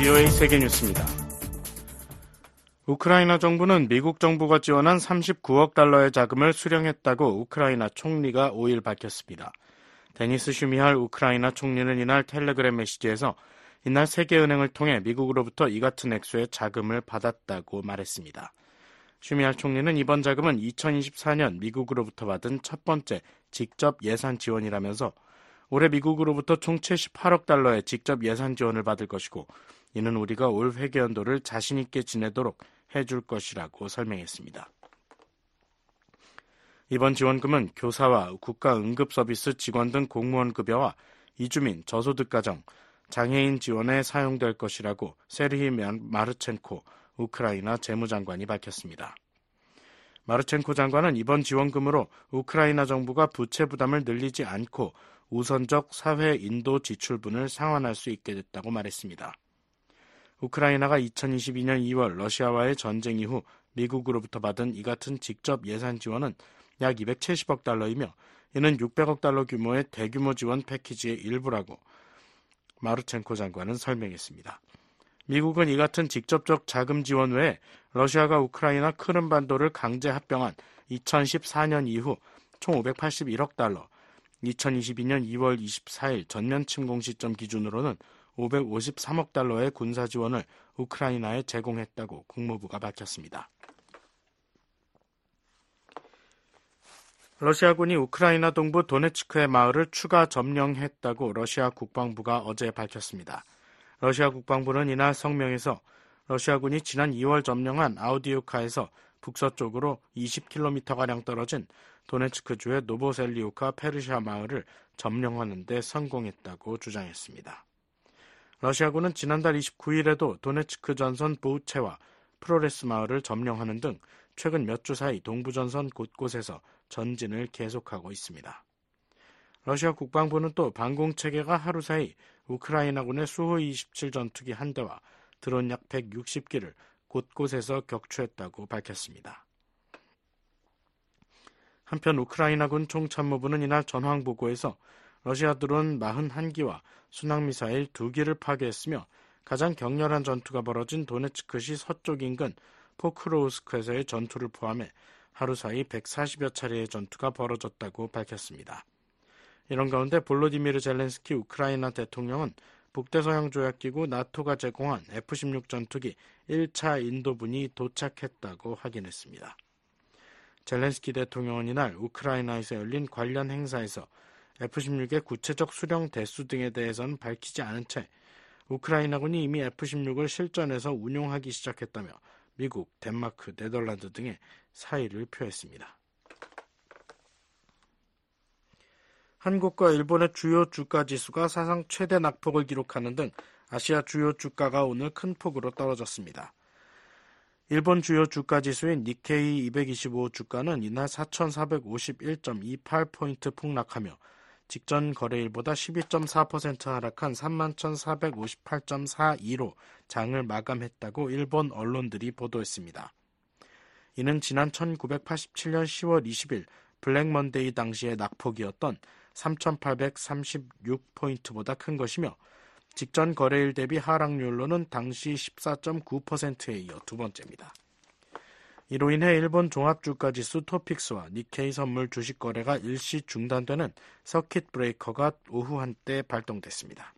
VOA 세계뉴스입니다. 우크라이나 정부는 미국 정부가 지원한 39억 달러의 자금을 수령했다고 우크라이나 총리가 5일 밝혔습니다. 데니스 슈미할 우크라이나 총리는 이날 텔레그램 메시지에서 이날 세계은행을 통해 미국으로부터 이 같은 액수의 자금을 받았다고 말했습니다. 슈미할 총리는 이번 자금은 2024년 미국으로부터 받은 첫 번째 직접 예산 지원이라면서 올해 미국으로부터 총 78억 달러의 직접 예산 지원을 받을 것이고 이는 우리가 올 회계연도를 자신 있게 지내도록 해줄 것이라고 설명했습니다. 이번 지원금은 교사와 국가응급서비스 직원 등 공무원 급여와 이주민, 저소득가정, 장애인 지원에 사용될 것이라고 세르히 마르첸코 우크라이나 재무장관이 밝혔습니다. 마르첸코 장관은 이번 지원금으로 우크라이나 정부가 부채 부담을 늘리지 않고 우선적 사회 인도 지출분을 상환할 수 있게 됐다고 말했습니다. 우크라이나가 2022년 2월 러시아와의 전쟁 이후 미국으로부터 받은 이 같은 직접 예산 지원은 약 270억 달러이며 이는 600억 달러 규모의 대규모 지원 패키지의 일부라고 마르첸코 장관은 설명했습니다. 미국은 이 같은 직접적 자금 지원 외에 러시아가 우크라이나 크림반도를 강제 합병한 2014년 이후 총 581억 달러, 2022년 2월 24일 전면 침공 시점 기준으로는 553억 달러의 군사 지원을 우크라이나에 제공했다고 국무부가 밝혔습니다. 러시아군이 우크라이나 동부 도네츠크의 마을을 추가 점령했다고 러시아 국방부가 어제 밝혔습니다. 러시아 국방부는 이날 성명에서 러시아군이 지난 2월 점령한 아우디우카에서 북서쪽으로 20km가량 떨어진 도네츠크주의 노보셀리우카 페르시아 마을을 점령하는 데 성공했다고 주장했습니다. 러시아군은 지난달 29일에도 도네츠크 전선 부우체와 프로레스 마을을 점령하는 등 최근 몇 주 사이 동부전선 곳곳에서 전진을 계속하고 있습니다. 러시아 국방부는 또 방공체계가 하루 사이 우크라이나군의 수호-27 전투기 한 대와 드론 약 160기를 곳곳에서 격추했다고 밝혔습니다. 한편 우크라이나군 총참모부는 이날 전황보고에서 러시아 드론 41기와 순항미사일 2기를 파괴했으며 가장 격렬한 전투가 벌어진 도네츠크시 서쪽 인근 포크로우스크에서의 전투를 포함해 하루 사이 140여 차례의 전투가 벌어졌다고 밝혔습니다. 이런 가운데 볼로디미르 젤렌스키 우크라이나 대통령은 북대서양조약기구 나토가 제공한 F-16 전투기 1차 인도분이 도착했다고 확인했습니다. 젤렌스키 대통령은 이날 우크라이나에서 열린 관련 행사에서 F-16의 구체적 수령 대수 등에 대해서는 밝히지 않은 채 우크라이나군이 이미 F-16을 실전에서 운용하기 시작했다며 미국, 덴마크, 네덜란드 등의 사의를 표했습니다. 한국과 일본의 주요 주가 지수가 사상 최대 낙폭을 기록하는 등 아시아 주요 주가가 오늘 큰 폭으로 떨어졌습니다. 일본 주요 주가 지수인 니케이 225 주가는 이날 4,451.28포인트 폭락하며 직전 거래일보다 12.4% 하락한 31,458.42로 장을 마감했다고 일본 언론들이 보도했습니다. 이는 지난 1987년 10월 20일 블랙먼데이 당시의 낙폭이었던 3,836포인트보다 큰 것이며 직전 거래일 대비 하락률로는 당시 14.9%에 이어 두 번째입니다. 이로 인해 일본 종합주가지수 토픽스와 니케이 선물 주식 거래가 일시 중단되는 서킷 브레이커가 오후 한때 발동됐습니다.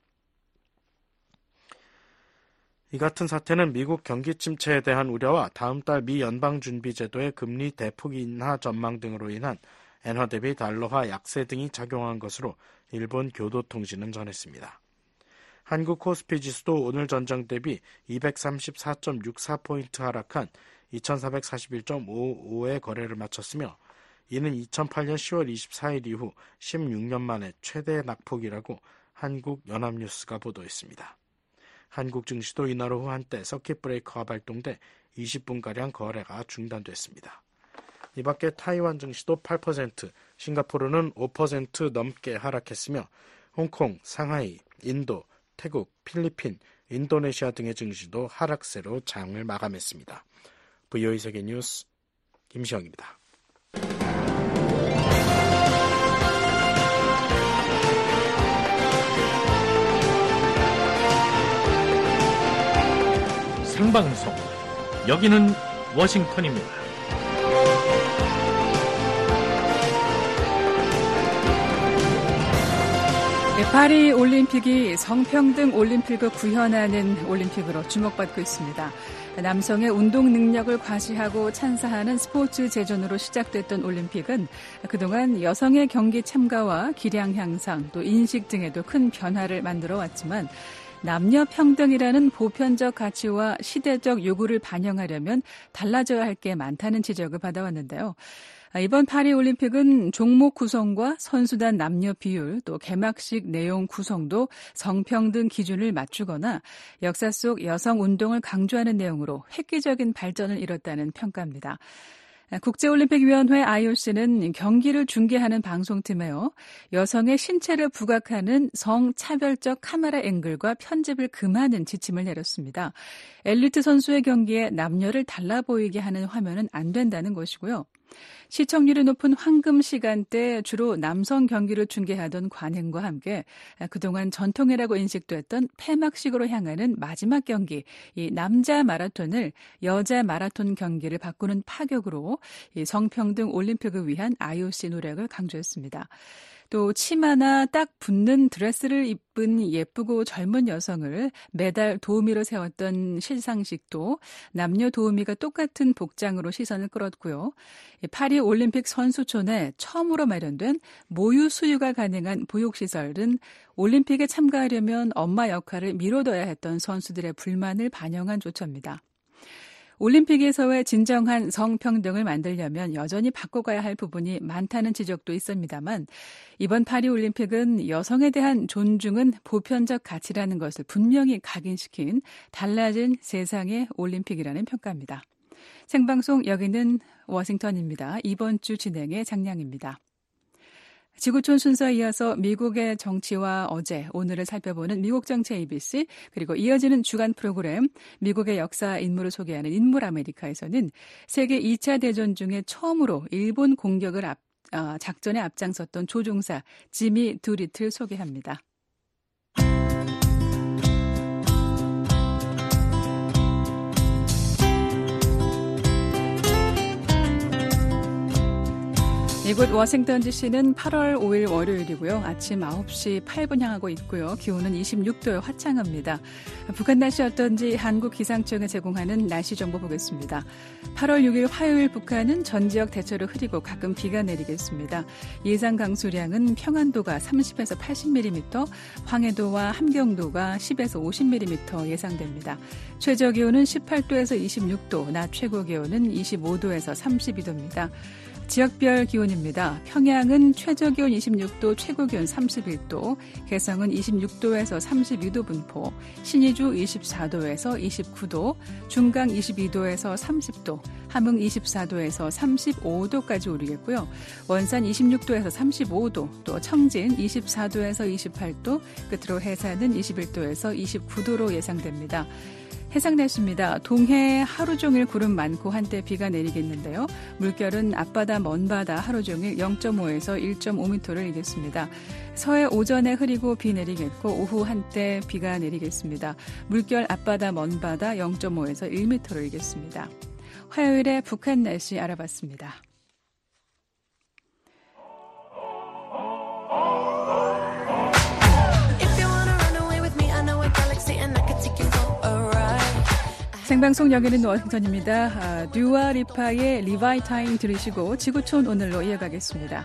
이 같은 사태는 미국 경기 침체에 대한 우려와 다음 달 미 연방준비제도의 금리 대폭 인하 전망 등으로 인한 엔화 대비 달러화 약세 등이 작용한 것으로 일본 교도통신은 전했습니다. 한국 코스피 지수도 오늘 전장 대비 234.64포인트 하락한 2441.55의 거래를 마쳤으며 이는 2008년 10월 24일 이후 16년 만에 최대 낙폭이라고 한국연합뉴스가 보도했습니다. 한국 증시도 이날 오후 한때 서킷 브레이커가 발동돼 20분가량 거래가 중단됐습니다. 이 밖에 타이완 증시도 8%, 싱가포르는 5% 넘게 하락했으며 홍콩, 상하이, 인도, 태국, 필리핀, 인도네시아 등의 증시도 하락세로 장을 마감했습니다. VOA 세계뉴스 김시영입니다. 생방송. 여기는 워싱턴입니다. 파리 올림픽이 성평등 올림픽을 구현하는 올림픽으로 주목받고 있습니다. 남성의 운동 능력을 과시하고 찬사하는 스포츠 제존으로 시작됐던 올림픽은 그동안 여성의 경기 참가와 기량 향상, 또 인식 등에도 큰 변화를 만들어 왔지만 남녀 평등이라는 보편적 가치와 시대적 요구를 반영하려면 달라져야 할 게 많다는 지적을 받아왔는데요. 이번 파리올림픽은 종목 구성과 선수단 남녀 비율, 또 개막식 내용 구성도 성평등 기준을 맞추거나 역사 속 여성 운동을 강조하는 내용으로 획기적인 발전을 이뤘다는 평가입니다. 국제올림픽위원회 IOC는 경기를 중계하는 방송팀에요, 여성의 신체를 부각하는 성차별적 카메라 앵글과 편집을 금하는 지침을 내렸습니다. 엘리트 선수의 경기에 남녀를 달라 보이게 하는 화면은 안 된다는 것이고요. 시청률이 높은 황금 시간대 주로 남성 경기를 중계하던 관행과 함께 그동안 전통이라고 인식됐던 폐막식으로 향하는 마지막 경기, 이 남자 마라톤을 여자 마라톤 경기를 바꾸는 파격으로 이 성평등 올림픽을 위한 IOC 노력을 강조했습니다. 또 치마나 딱 붙는 드레스를 입은 예쁘고 젊은 여성을 매달 도우미로 세웠던 시상식도 남녀 도우미가 똑같은 복장으로 시선을 끌었고요. 파리 올림픽 선수촌에 처음으로 마련된 모유 수유가 가능한 보육시설은 올림픽에 참가하려면 엄마 역할을 미뤄둬야 했던 선수들의 불만을 반영한 조처입니다. 올림픽에서의 진정한 성평등을 만들려면 여전히 바꿔가야 할 부분이 많다는 지적도 있습니다만 이번 파리올림픽은 여성에 대한 존중은 보편적 가치라는 것을 분명히 각인시킨 달라진 세상의 올림픽이라는 평가입니다. 생방송 여기는 워싱턴입니다. 이번 주 진행의 장량입니다. 지구촌 순서에 이어서 미국의 정치와 어제, 오늘을 살펴보는 미국 정치 ABC, 그리고 이어지는 주간 프로그램 미국의 역사 인물을 소개하는 인물 아메리카에서는 세계 2차 대전 중에 처음으로 일본 공격을 작전에 앞장섰던 조종사 지미 두리틀 소개합니다. 이곳 워싱턴 DC는 8월 5일 월요일이고요. 아침 9시 8분 향하고 있고요. 기온은 26도에 화창합니다. 북한 날씨 어떤지 한국기상청에 제공하는 날씨 정보 보겠습니다. 8월 6일 화요일 북한은 전 지역 대체로 흐리고 가끔 비가 내리겠습니다. 예상 강수량은 평안도가 30에서 80mm, 황해도와 함경도가 10에서 50mm 예상됩니다. 최저 기온은 18도에서 26도, 낮 최고 기온은 25도에서 32도입니다. 지역별 기온입니다. 평양은 최저기온 26도, 최고기온 31도, 개성은 26도에서 32도 분포, 신의주 24도에서 29도, 중강 22도에서 30도, 함흥 24도에서 35도까지 오르겠고요. 원산 26도에서 35도, 또 청진 24도에서 28도, 끝으로 해산은 21도에서 29도로 예상됩니다. 해상 날씨입니다. 동해 하루 종일 구름 많고 한때 비가 내리겠는데요. 물결은 앞바다 먼바다 하루 종일 0.5에서 1.5m를 이겠습니다. 서해 오전에 흐리고 비 내리겠고 오후 한때 비가 내리겠습니다. 물결 앞바다 먼바다 0.5에서 1m를 이겠습니다. 화요일에 북한 날씨 알아봤습니다. 생방송 여기는 워싱턴입니다. 듀아 리파의 리바이타임 들으시고 지구촌 오늘로 이어가겠습니다.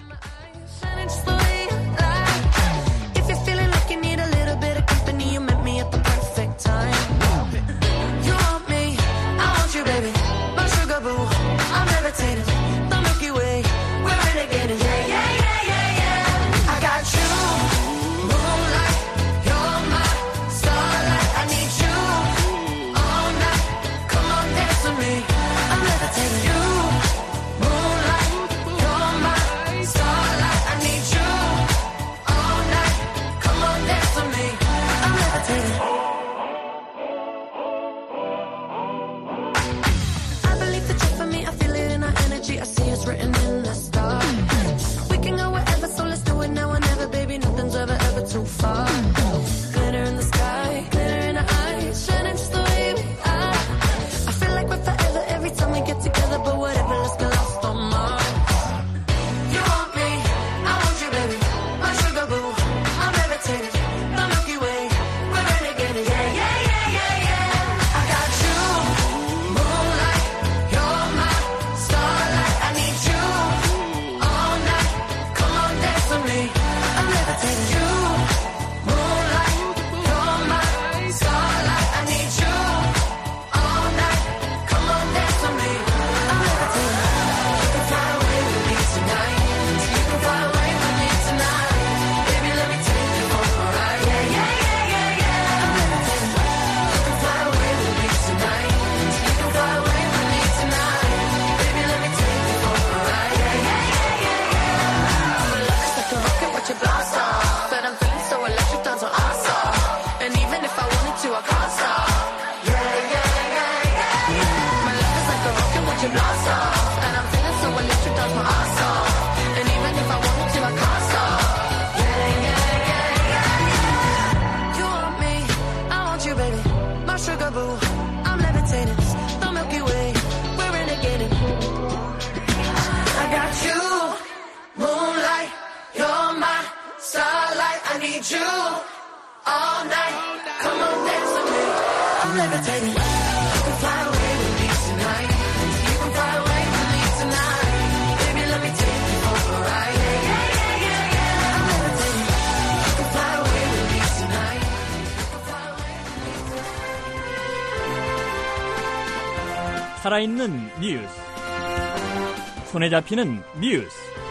살아있는 뉴스. 손에 잡히는 뉴스.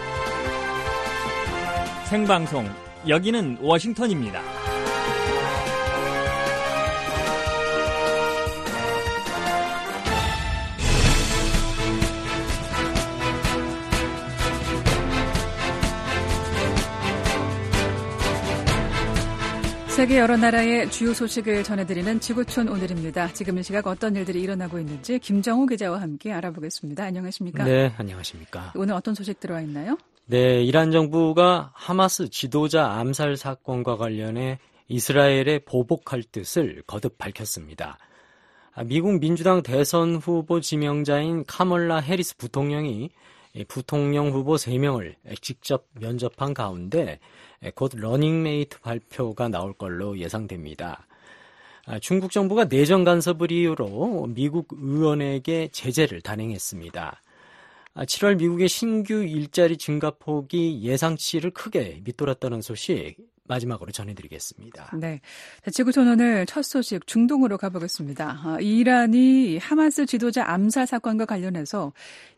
생방송, 여기는 워싱턴입니다. 세계 여러 나라의 주요 소식을 전해드리는 지구촌 오늘입니다. 지금 이 시각 어떤 일들이 일어나고 있는지 김정우 기자와 함께 알아보겠습니다. 안녕하십니까? 네, 안녕하십니까? 오늘 어떤 소식 들어와 있나요? 네, 이란 정부가 하마스 지도자 암살 사건과 관련해 이스라엘에 보복할 뜻을 거듭 밝혔습니다. 미국 민주당 대선 후보 지명자인 카멀라 해리스 부통령이 부통령 후보 3명을 직접 면접한 가운데 곧 러닝메이트 발표가 나올 걸로 예상됩니다. 중국 정부가 내정 간섭을 이유로 미국 의원에게 제재를 단행했습니다. 7월 미국의 신규 일자리 증가폭이 예상치를 크게 밑돌았다는 소식 마지막으로 전해드리겠습니다. 네, 지구촌 오늘 첫 소식 중동으로 가보겠습니다. 이란이 하마스 지도자 암살 사건과 관련해서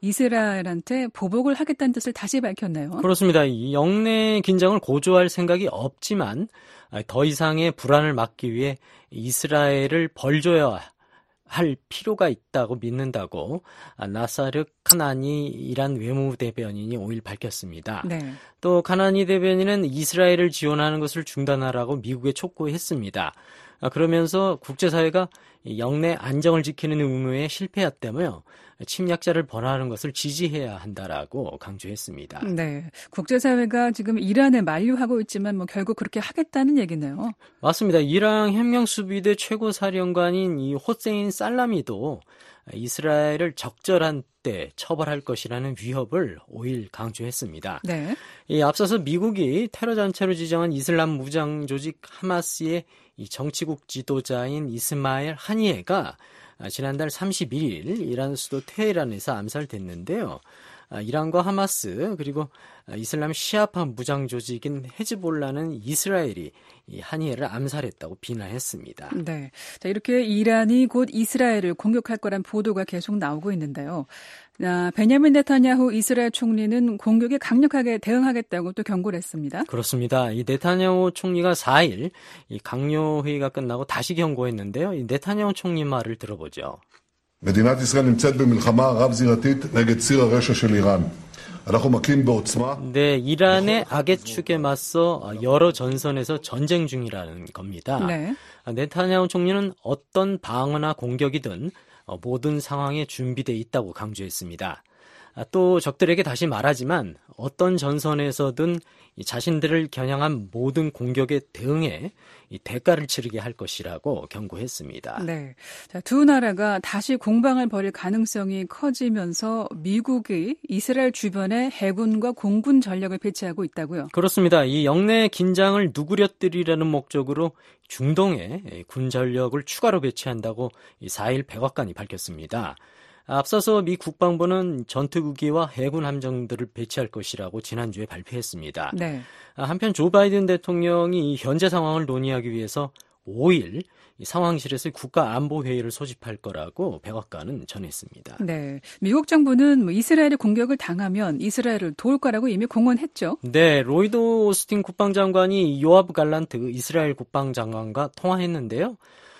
이스라엘한테 보복을 하겠다는 뜻을 다시 밝혔네요. 그렇습니다. 이 영내 긴장을 고조할 생각이 없지만 더 이상의 불안을 막기 위해 이스라엘을 벌줘야 할 필요가 있다고 믿는다고 나사르 카나니 이란 외무대변인이 5일 밝혔습니다. 네. 또 카나니 대변인은 이스라엘을 지원하는 것을 중단하라고 미국에 촉구했습니다. 그러면서 국제사회가 영내 안정을 지키는 의무에 실패했다며 침략자를 벌하는 것을 지지해야 한다라고 강조했습니다. 네, 국제사회가 지금 이란에 만류하고 있지만 결국 그렇게 하겠다는 얘기네요. 맞습니다. 이란 혁명수비대 최고사령관인 이 호세인 살라미도 이스라엘을 적절한 때 처벌할 것이라는 위협을 5일 강조했습니다. 네. 앞서서 미국이 테러 단체로 지정한 이슬람 무장 조직 하마스의 이 정치국 지도자인 이스마엘 하니에가 지난달 31일 이란 수도 테헤란에서 암살됐는데요. 이란과 하마스 그리고 이슬람 시아파 무장 조직인 헤즈볼라는 이스라엘이 이 하니에를 암살했다고 비난했습니다. 네, 자, 이렇게 이란이 곧 이스라엘을 공격할 거란 보도가 계속 나오고 있는데요. 베냐민 네타냐후 이스라엘 총리는 공격에 강력하게 대응하겠다고 또 경고를 했습니다. 그렇습니다. 이 네타냐후 총리가 4일 이 강요 회의가 끝나고 다시 경고했는데요. 이 네타냐후 총리 말을 들어보죠. מדינת ישראל נמצאת במלחמה רב-זירתית נגד ציר הרשע של איראן. אנחנו מכים בעוצמה. 네, 이란의 악의 축에 맞서 여러 전선에서 전쟁 중이라는 겁니다. 네. 네타냐후 총리는 어떤 방어나 공격이든 모든 상황에 준비돼 있다고 강조했습니다. 또 적들에게 다시 말하지만 어떤 전선에서든 자신들을 겨냥한 모든 공격에 대응해 이 대가를 치르게 할 것이라고 경고했습니다. 네, 자, 두 나라가 다시 공방을 벌일 가능성이 커지면서 미국이 이스라엘 주변에 해군과 공군 전력을 배치하고 있다고요? 그렇습니다. 이 영내 긴장을 누그러뜨리려는 목적으로 중동에 군 전력을 추가로 배치한다고 4일 백악관이 밝혔습니다. 앞서서 미 국방부는 전투기와 해군 함정들을 배치할 것이라고 지난주에 발표했습니다. 네. 한편 조 바이든 대통령이 현재 상황을 논의하기 위해서 5일 상황실에서 국가안보회의를 소집할 거라고 백악관은 전했습니다. 네, 미국 정부는 이스라엘의 공격을 당하면 이스라엘을 도울 거라고 이미 공언했죠. 네, 로이드 오스틴 국방장관이 요아브 갈란트 이스라엘 국방장관과 통화했는데요.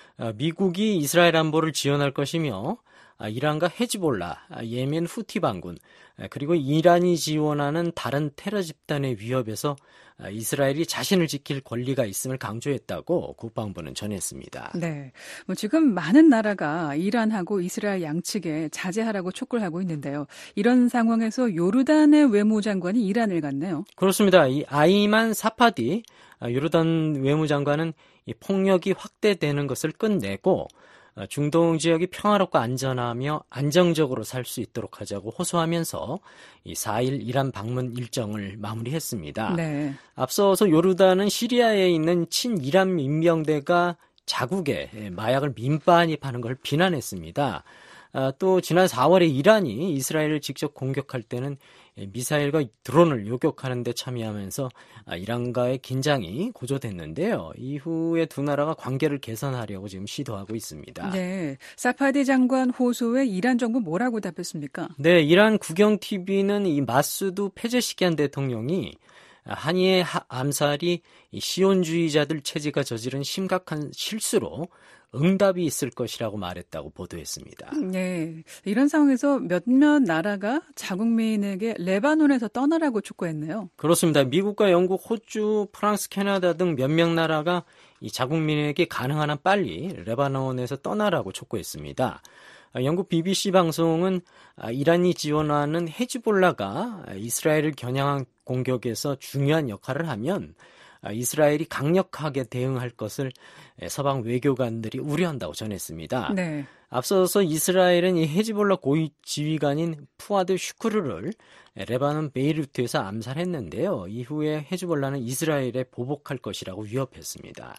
미국이 이스라엘 안보를 지원할 것이며 이란과 헤즈볼라, 예멘 후티 반군, 그리고 이란이 지원하는 다른 테러 집단의 위협에서 이스라엘이 자신을 지킬 권리가 있음을 강조했다고 국방부는 전했습니다. 네, 지금 많은 나라가 이란하고 이스라엘 양측에 자제하라고 촉구를 하고 있는데요. 이런 상황에서 요르단의 외무장관이 이란을 갔네요. 그렇습니다. 이 아이만 사파디 요르단 외무장관은 이 폭력이 확대되는 것을 끝내고 중동 지역이 평화롭고 안전하며 안정적으로 살 수 있도록 하자고 호소하면서 이 4일 이란 방문 일정을 마무리했습니다. 네. 앞서서 요르단은 시리아에 있는 친이란 민병대가 자국에 마약을 민반입하는 걸 비난했습니다. 또 지난 4월에 이란이 이스라엘을 직접 공격할 때는 미사일과 드론을 요격하는 데 참여하면서 이란과의 긴장이 고조됐는데요. 이후에 두 나라가 관계를 개선하려고 지금 시도하고 있습니다. 네, 사파디 장관 호소에 이란 정부 뭐라고 답했습니까? 네, 이란 국영TV는 이 마수드 페제시키안 대통령이 한이의 암살이 시온주의자들 체제가 저지른 심각한 실수로 응답이 있을 것이라고 말했다고 보도했습니다. 네, 이런 상황에서 몇몇 나라가 자국민에게 레바논에서 떠나라고 촉구했네요. 그렇습니다. 미국과 영국, 호주, 프랑스, 캐나다 등 몇몇 나라가 이 자국민에게 가능한 한 빨리 레바논에서 떠나라고 촉구했습니다. 영국 BBC 방송은 이란이 지원하는 헤즈볼라가 이스라엘을 겨냥한 공격에서 중요한 역할을 하면 이스라엘이 강력하게 대응할 것을 서방 외교관들이 우려한다고 전했습니다. 네. 앞서서 이스라엘은 이 헤즈볼라 고위 지휘관인 푸아드 슈크르를 레바논 베이루트에서 암살했는데요. 이후에 헤즈볼라는 이스라엘에 보복할 것이라고 위협했습니다.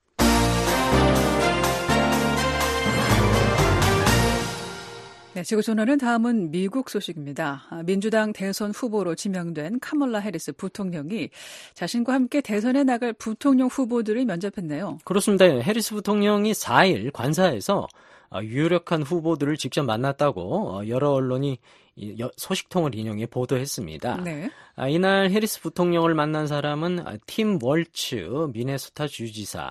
네, 지구 전화는 다음은 미국 소식입니다. 민주당 대선 후보로 지명된 카멀라 해리스 부통령이 자신과 함께 대선에 나갈 부통령 후보들을 면접했네요. 그렇습니다. 해리스 부통령이 4일 관사에서 유력한 후보들을 직접 만났다고 여러 언론이 소식통을 인용해 보도했습니다. 네. 이날 해리스 부통령을 만난 사람은 팀 월츠 미네소타 주지사,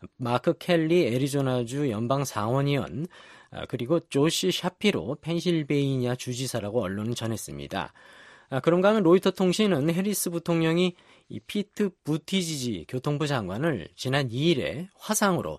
마크 켈리 애리조나주 연방 상원의원, 그리고 조시 샤피로 펜실베이니아 주지사라고 언론은 전했습니다. 그런가 하면 로이터 통신은 해리스 부통령이 이 피트 부티지지 교통부 장관을 지난 2일에 화상으로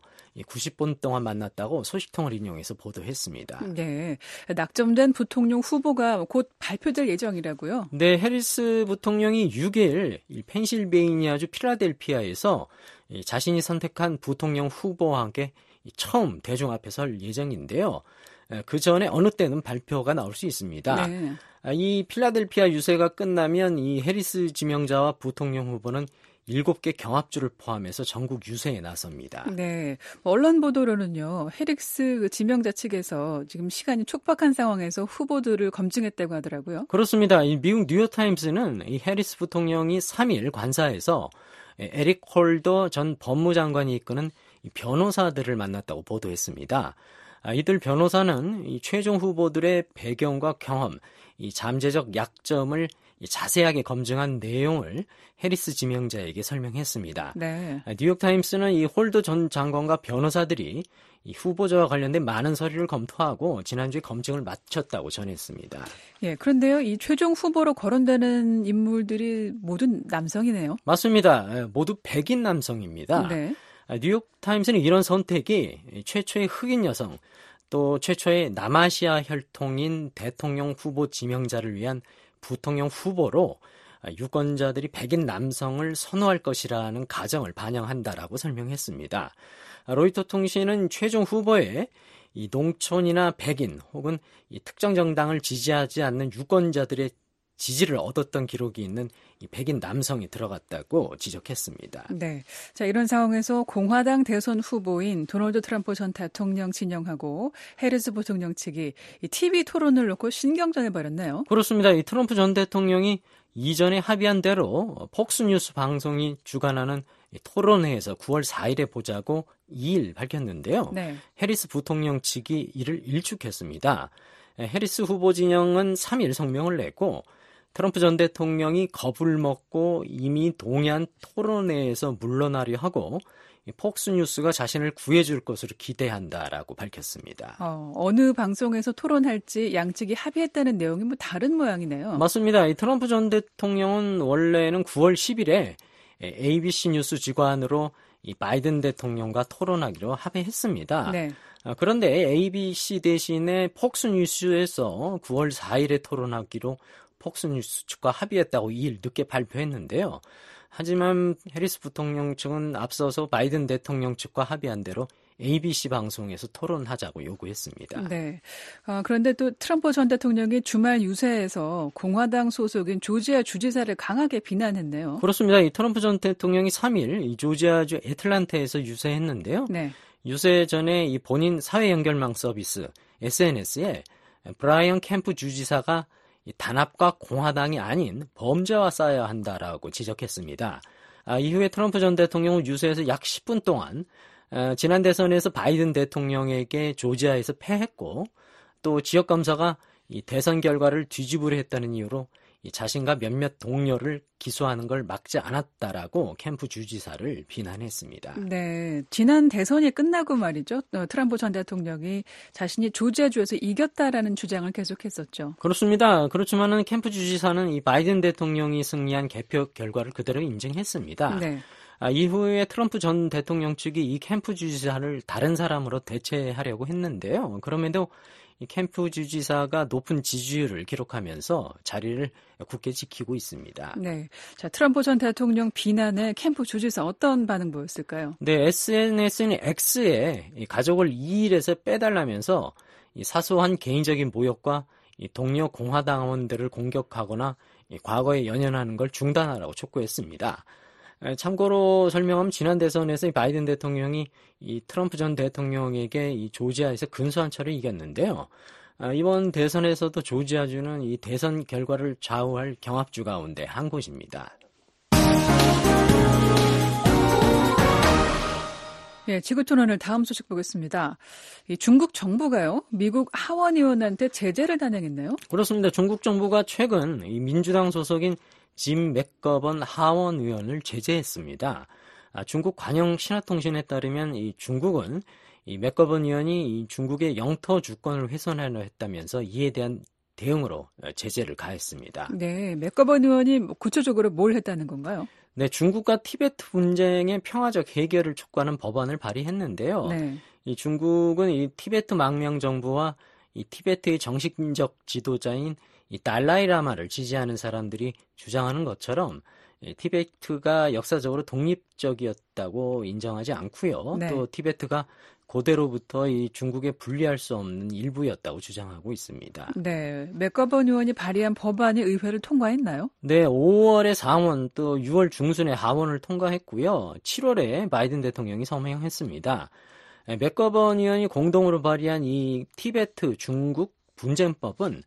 90분 동안 만났다고 소식통을 인용해서 보도했습니다. 네, 낙점된 부통령 후보가 곧 발표될 예정이라고요? 네, 해리스 부통령이 6일 펜실베이니아주 필라델피아에서 자신이 선택한 부통령 후보와 함께 처음 대중 앞에 설 예정인데요. 그 전에 어느 때는 발표가 나올 수 있습니다. 네. 이 필라델피아 유세가 끝나면 이 해리스 지명자와 부통령 후보는 7개 경합주를 포함해서 전국 유세에 나섭니다. 네, 언론 보도로는요, 해리스 지명자 측에서 지금 시간이 촉박한 상황에서 후보들을 검증했다고 하더라고요. 그렇습니다. 이 미국 뉴욕타임스는 이 해리스 부통령이 3일 관사에서 에릭 홀더 전 법무장관이 이끄는 변호사들을 만났다고 보도했습니다. 이들 변호사는 이 최종 후보들의 배경과 경험, 이 잠재적 약점을 자세하게 검증한 내용을 해리스 지명자에게 설명했습니다. 네. 뉴욕타임스는 이 홀더 전 장관과 변호사들이 이 후보자와 관련된 많은 서류를 검토하고 지난주에 검증을 마쳤다고 전했습니다. 예, 그런데요, 이 최종 후보로 거론되는 인물들이 모두 남성이네요. 맞습니다. 모두 백인 남성입니다. 네. 뉴욕타임스는 이런 선택이 최초의 흑인 여성, 또 최초의 남아시아 혈통인 대통령 후보 지명자를 위한 부통령 후보로 유권자들이 백인 남성을 선호할 것이라는 가정을 반영한다라고 설명했습니다. 로이터 통신은 최종 후보에 이 농촌이나 백인 혹은 이 특정 정당을 지지하지 않는 유권자들의 지지를 얻었던 기록이 있는 이 백인 남성이 들어갔다고 지적했습니다. 네. 자, 이런 상황에서 공화당 대선 후보인 도널드 트럼프 전 대통령 진영하고 해리스 부통령 측이 이 TV 토론을 놓고 신경전해버렸네요. 그렇습니다. 이 트럼프 전 대통령이 이전에 합의한 대로 폭스뉴스 방송이 주관하는 토론회에서 9월 4일에 보자고 2일 밝혔는데요. 네. 해리스 부통령 측이 이를 일축했습니다. 해리스 후보 진영은 3일 성명을 냈고 트럼프 전 대통령이 겁을 먹고 이미 동의한 토론회에서 물러나려 하고 폭스뉴스가 자신을 구해줄 것으로 기대한다라고 밝혔습니다. 어느 방송에서 토론할지 양측이 합의했다는 내용이 다른 모양이네요. 맞습니다. 이 트럼프 전 대통령은 원래는 9월 10일에 ABC 뉴스 주관으로 이 바이든 대통령과 토론하기로 합의했습니다. 네. 그런데 ABC 대신에 폭스뉴스에서 9월 4일에 토론하기로 폭스뉴스 측과 합의했다고 2일 늦게 발표했는데요. 하지만 해리스 부통령 측은 앞서서 바이든 대통령 측과 합의한 대로 ABC 방송에서 토론하자고 요구했습니다. 네. 그런데 또 트럼프 전 대통령이 주말 유세에서 공화당 소속인 조지아 주지사를 강하게 비난했네요. 그렇습니다. 이 트럼프 전 대통령이 3일 이 조지아주 애틀란타에서 유세했는데요. 네. 유세 전에 이 본인 사회 연결망 서비스 SNS에 브라이언 캠프 주지사가 이 단합과 공화당이 아닌 범죄와 싸워야 한다라고 지적했습니다. 이후에 트럼프 전 대통령은 유세에서 약 10분 동안 지난 대선에서 바이든 대통령에게 조지아에서 패했고 또 지역 검사가 이 대선 결과를 뒤집으려 했다는 이유로 이 자신과 몇몇 동료를 기소하는 걸 막지 않았다라고 캠프 주지사를 비난했습니다. 네, 지난 대선이 끝나고 말이죠. 트럼프 전 대통령이 자신이 조지아주에서 이겼다라는 주장을 계속했었죠. 그렇습니다. 그렇지만은 캠프 주지사는 이 바이든 대통령이 승리한 개표 결과를 그대로 인정했습니다. 네. 이후에 트럼프 전 대통령 측이 이 캠프 주지사를 다른 사람으로 대체하려고 했는데요. 그럼에도 이 캠프 주지사가 높은 지지율을 기록하면서 자리를 굳게 지키고 있습니다. 네, 자 트럼프 전 대통령 비난에 캠프 주지사 어떤 반응 보였을까요? 네, SNS인 X에 이 가족을 2일에서 빼달라면서 이 사소한 개인적인 모욕과 이 동료 공화당원들을 공격하거나 이 과거에 연연하는 걸 중단하라고 촉구했습니다. 참고로 설명하면 지난 대선에서 이 바이든 대통령이 이 트럼프 전 대통령에게 이 조지아에서 근소한 차로 이겼는데요. 이번 대선에서도 조지아주는 이 대선 결과를 좌우할 경합주 가운데 한 곳입니다. 예, 지구촌 오늘 다음 소식 보겠습니다. 이 중국 정부가요, 미국 하원 의원한테 제재를 단행했네요. 그렇습니다. 중국 정부가 최근 이 민주당 소속인 짐 맥거번 하원 의원을 제재했습니다. 중국 관영 신화통신에 따르면 이 중국은 이 맥거번 의원이 이 중국의 영토 주권을 훼손하려 했다면서 이에 대한 대응으로 제재를 가했습니다. 네, 맥거번 의원이 구체적으로 뭘 했다는 건가요? 네, 중국과 티베트 분쟁의 평화적 해결을 촉구하는 법안을 발의했는데요. 네. 이 중국은 이 티베트 망명 정부와 이 티베트의 정식적 지도자인 이 달라이라마를 지지하는 사람들이 주장하는 것처럼 티베트가 역사적으로 독립적이었다고 인정하지 않고요. 네. 또 티베트가 고대로부터 이 중국에 분리할 수 없는 일부였다고 주장하고 있습니다. 네, 맥거번 의원이 발의한 법안이 의회를 통과했나요? 네, 5월에 상원 또 6월 중순에 하원을 통과했고요. 7월에 바이든 대통령이 서명했습니다. 맥거번 의원이 공동으로 발의한 이 티베트 중국 분쟁법은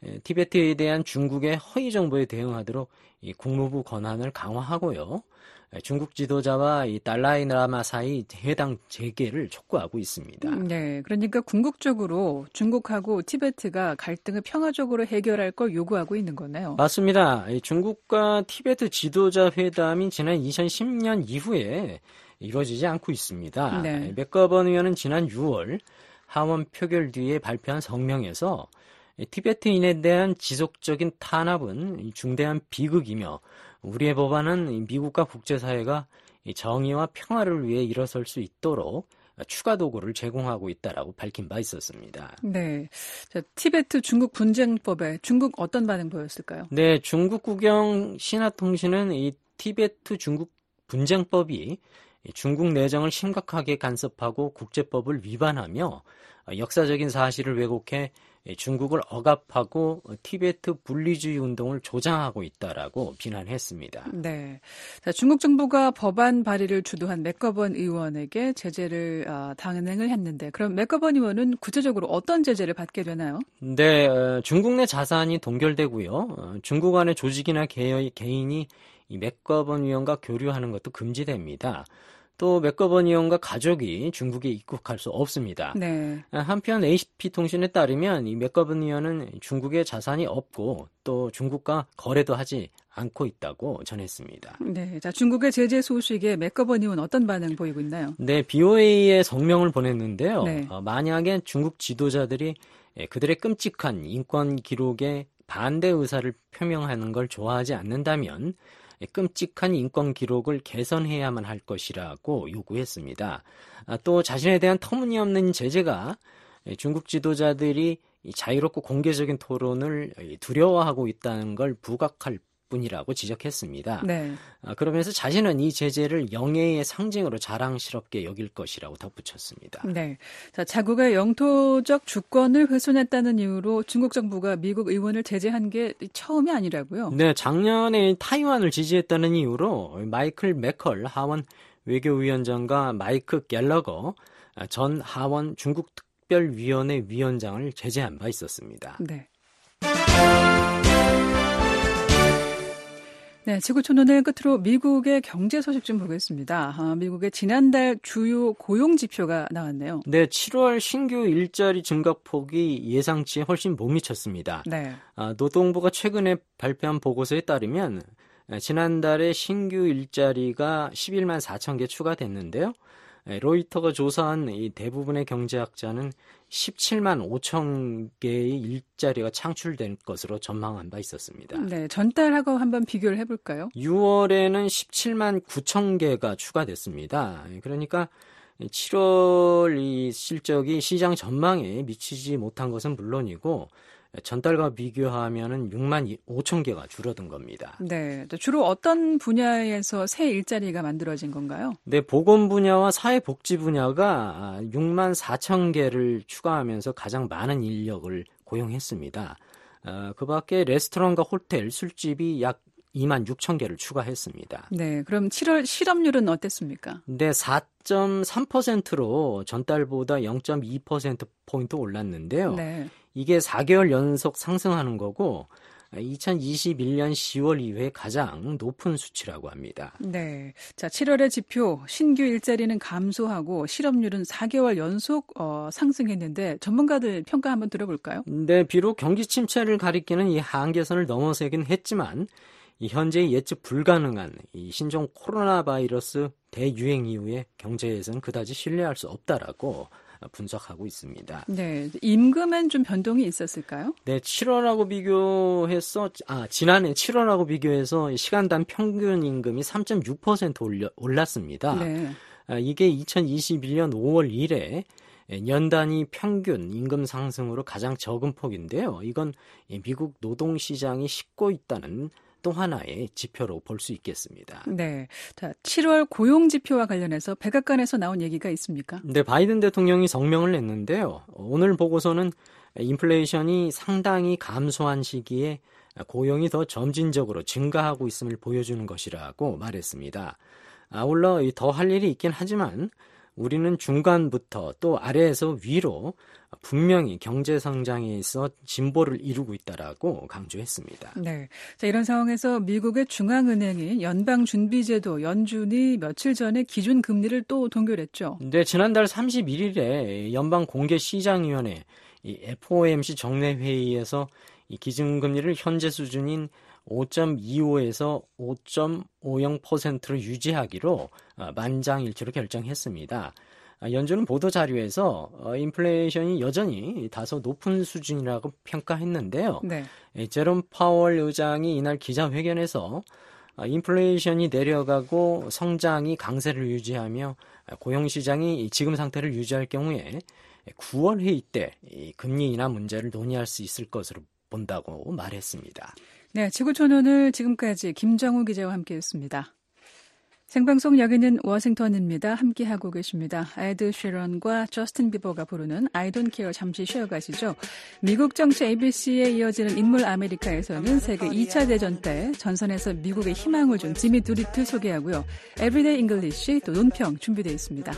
티베트에 대한 중국의 허위 정보에 대응하도록 이 국무부 권한을 강화하고요. 중국 지도자와 이 달라이라마 사이 해당 재개를 촉구하고 있습니다. 네, 그러니까 궁극적으로 중국하고 티베트가 갈등을 평화적으로 해결할 걸 요구하고 있는 거네요. 맞습니다. 중국과 티베트 지도자 회담이 지난 2010년 이후에 이루어지지 않고 있습니다. 네. 맥거번 의원은 지난 6월 하원 표결 뒤에 발표한 성명에서 티베트인에 대한 지속적인 탄압은 중대한 비극이며 우리의 법안은 미국과 국제사회가 정의와 평화를 위해 일어설 수 있도록 추가 도구를 제공하고 있다라고 밝힌 바 있었습니다. 네, 자, 티베트 중국 분쟁법에 중국 어떤 반응 보였을까요? 네, 중국 국영 신화통신은 이 티베트 중국 분쟁법이 중국 내정을 심각하게 간섭하고 국제법을 위반하며 역사적인 사실을 왜곡해 중국을 억압하고 티베트 분리주의 운동을 조장하고 있다라고 비난했습니다. 네, 자, 중국 정부가 법안 발의를 주도한 맥거번 의원에게 제재를 단행을 했는데 그럼 맥거번 의원은 구체적으로 어떤 제재를 받게 되나요? 네, 중국 내 자산이 동결되고요. 중국 안의 조직이나 개인이 이 맥거번 의원과 교류하는 것도 금지됩니다. 또 맥거번 의원과 가족이 중국에 입국할 수 없습니다. 네. 한편 AP통신에 따르면 이 맥거번 의원은 중국에 자산이 없고 또 중국과 거래도 하지 않고 있다고 전했습니다. 네, 자, 중국의 제재 소식에 맥거번 의원 어떤 반응 보이고 있나요? 네, BOA에 성명을 보냈는데요. 네. 만약에 중국 지도자들이 그들의 끔찍한 인권 기록에 반대 의사를 표명하는 걸 좋아하지 않는다면 끔찍한 인권 기록을 개선해야만 할 것이라고 요구했습니다. 또 자신에 대한 터무니없는 제재가 중국 지도자들이 자유롭고 공개적인 토론을 두려워하고 있다는 걸 부각할 뿐이라고 지적했습니다. 네. 그러면서 자신은 이 제재를 영예의 상징으로 자랑스럽게 여길 것이라고 덧붙였습니다. 네. 자, 자국의 영토적 주권을 훼손했다는 이유로 중국 정부가 미국 의원을 제재한 게 처음이 아니라고요? 네, 작년에 타이완을 지지했다는 이유로 마이클 맥컬 하원 외교위원장과 마이크 갤러거 전 하원 중국특별위원회 위원장을 제재한 바 있었습니다. 네. 네, 지구촌 오늘 끝으로 미국의 경제 소식 좀 보겠습니다. 미국의 지난달 주요 고용 지표가 나왔네요. 네, 7월 신규 일자리 증가폭이 예상치에 훨씬 못 미쳤습니다. 네. 노동부가 최근에 발표한 보고서에 따르면 지난달에 신규 일자리가 11만 4천 개 추가됐는데요. 로이터가 조사한 이 대부분의 경제학자는 17만 5천 개의 일자리가 창출된 것으로 전망한 바 있었습니다. 네, 전달하고 한번 비교를 해볼까요? 6월에는 17만 9천 개가 추가됐습니다. 그러니까 7월 이 실적이 시장 전망에 미치지 못한 것은 물론이고 전달과 비교하면은 6만 5천 개가 줄어든 겁니다. 네, 주로 어떤 분야에서 새 일자리가 만들어진 건가요? 네, 보건 분야와 사회복지 분야가 6만 4천 개를 추가하면서 가장 많은 인력을 고용했습니다. 그 밖에 레스토랑과 호텔, 술집이 약 2만 6천 개를 추가했습니다. 네, 그럼 7월 실업률은 어땠습니까? 네, 4.3%로 전달보다 0.2%포인트 올랐는데요. 네. 이게 4개월 연속 상승하는 거고 2021년 10월 이후에 가장 높은 수치라고 합니다. 네. 자, 7월의 지표 신규 일자리는 감소하고 실업률은 4개월 연속 상승했는데 전문가들 평가 한번 들어볼까요? 네, 비록 경기 침체를 가리키는 이 한계선을 넘어서긴 했지만 이 현재 예측 불가능한 이 신종 코로나 바이러스 대유행 이후에 경제에서는 그다지 신뢰할 수 없다라고 분석하고 있습니다. 네, 임금엔 좀 변동이 있었을까요? 네, 지난해 7월하고 비교해서 시간당 평균 임금이 3.6% 올랐습니다. 네. 이게 2021년 5월 이래 년 단위 평균 임금 상승으로 가장 적은 폭인데요. 이건 미국 노동시장이 식고 있다는 또 하나의 지표로 볼 수 있겠습니다. 네. 자, 7월 고용 지표와 관련해서 백악관에서 나온 얘기가 있습니까? 네, 바이든 대통령이 성명을 냈는데요. 오늘 보고서는 인플레이션이 상당히 감소한 시기에 고용이 더 점진적으로 증가하고 있음을 보여주는 것이라고 말했습니다. 아울러 더 할 일이 있긴 하지만 우리는 중간부터 또 아래에서 위로 분명히 경제 성장에 있어 진보를 이루고 있다라고 강조했습니다. 네. 자, 이런 상황에서 미국의 중앙은행인 연방준비제도 연준이 며칠 전에 기준 금리를 또 동결했죠. 네, 지난달 31일에 연방공개시장위원회 이 FOMC 정례 회의에서 이 기준금리를 현재 수준인 5.25에서 5.50%로 유지하기로 만장일치로 결정했습니다. 연준은 보도자료에서 인플레이션이 여전히 다소 높은 수준이라고 평가했는데요. 네. 제롬 파월 의장이 이날 기자회견에서 인플레이션이 내려가고 성장이 강세를 유지하며 고용시장이 지금 상태를 유지할 경우에 9월 회의 때 금리 인하 문제를 논의할 수 있을 것으로 본다고 말했습니다. 네, 지구촌 오늘 지금까지 김정우 기자와 함께했습니다. 생방송 여기는 워싱턴입니다. 함께하고 계십니다. 에드 쉬런과 저스틴 비버가 부르는 I don't care 잠시 쉬어가시죠. 미국 정치 ABC에 이어지는 인물 아메리카에서는 세계 2차 대전 때 전선에서 미국의 희망을 준 지미 두리트 소개하고요. Everyday English 또 논평 준비되어 있습니다.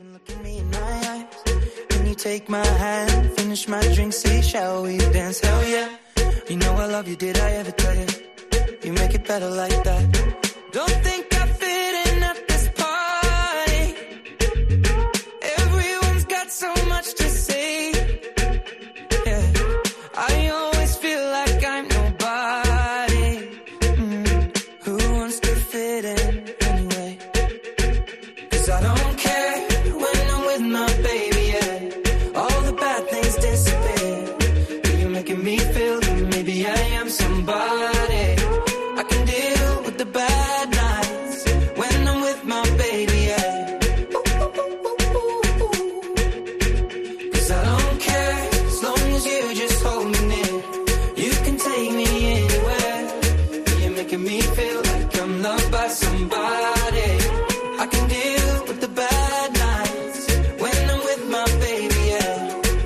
Take my hand, finish my drink, say shall we dance? Hell yeah. You know I love you, did I ever tell you? You make it better like that. Don't think I fit in at this party. Everyone's got so much to say. Yeah, I always feel like I'm nobody. Who wants to fit in anyway? 'Cause I don't care when I'm with my baby, yeah. All the bad things disappear. You're making me feel that maybe I am somebody. I can deal with the bad nights when I'm with my baby, yeah. 'Cause I don't care as long as you just hold me near. You can take me anywhere. You're making me feel like I'm loved by somebody. I can deal with the bad nights when I'm with my baby, yeah.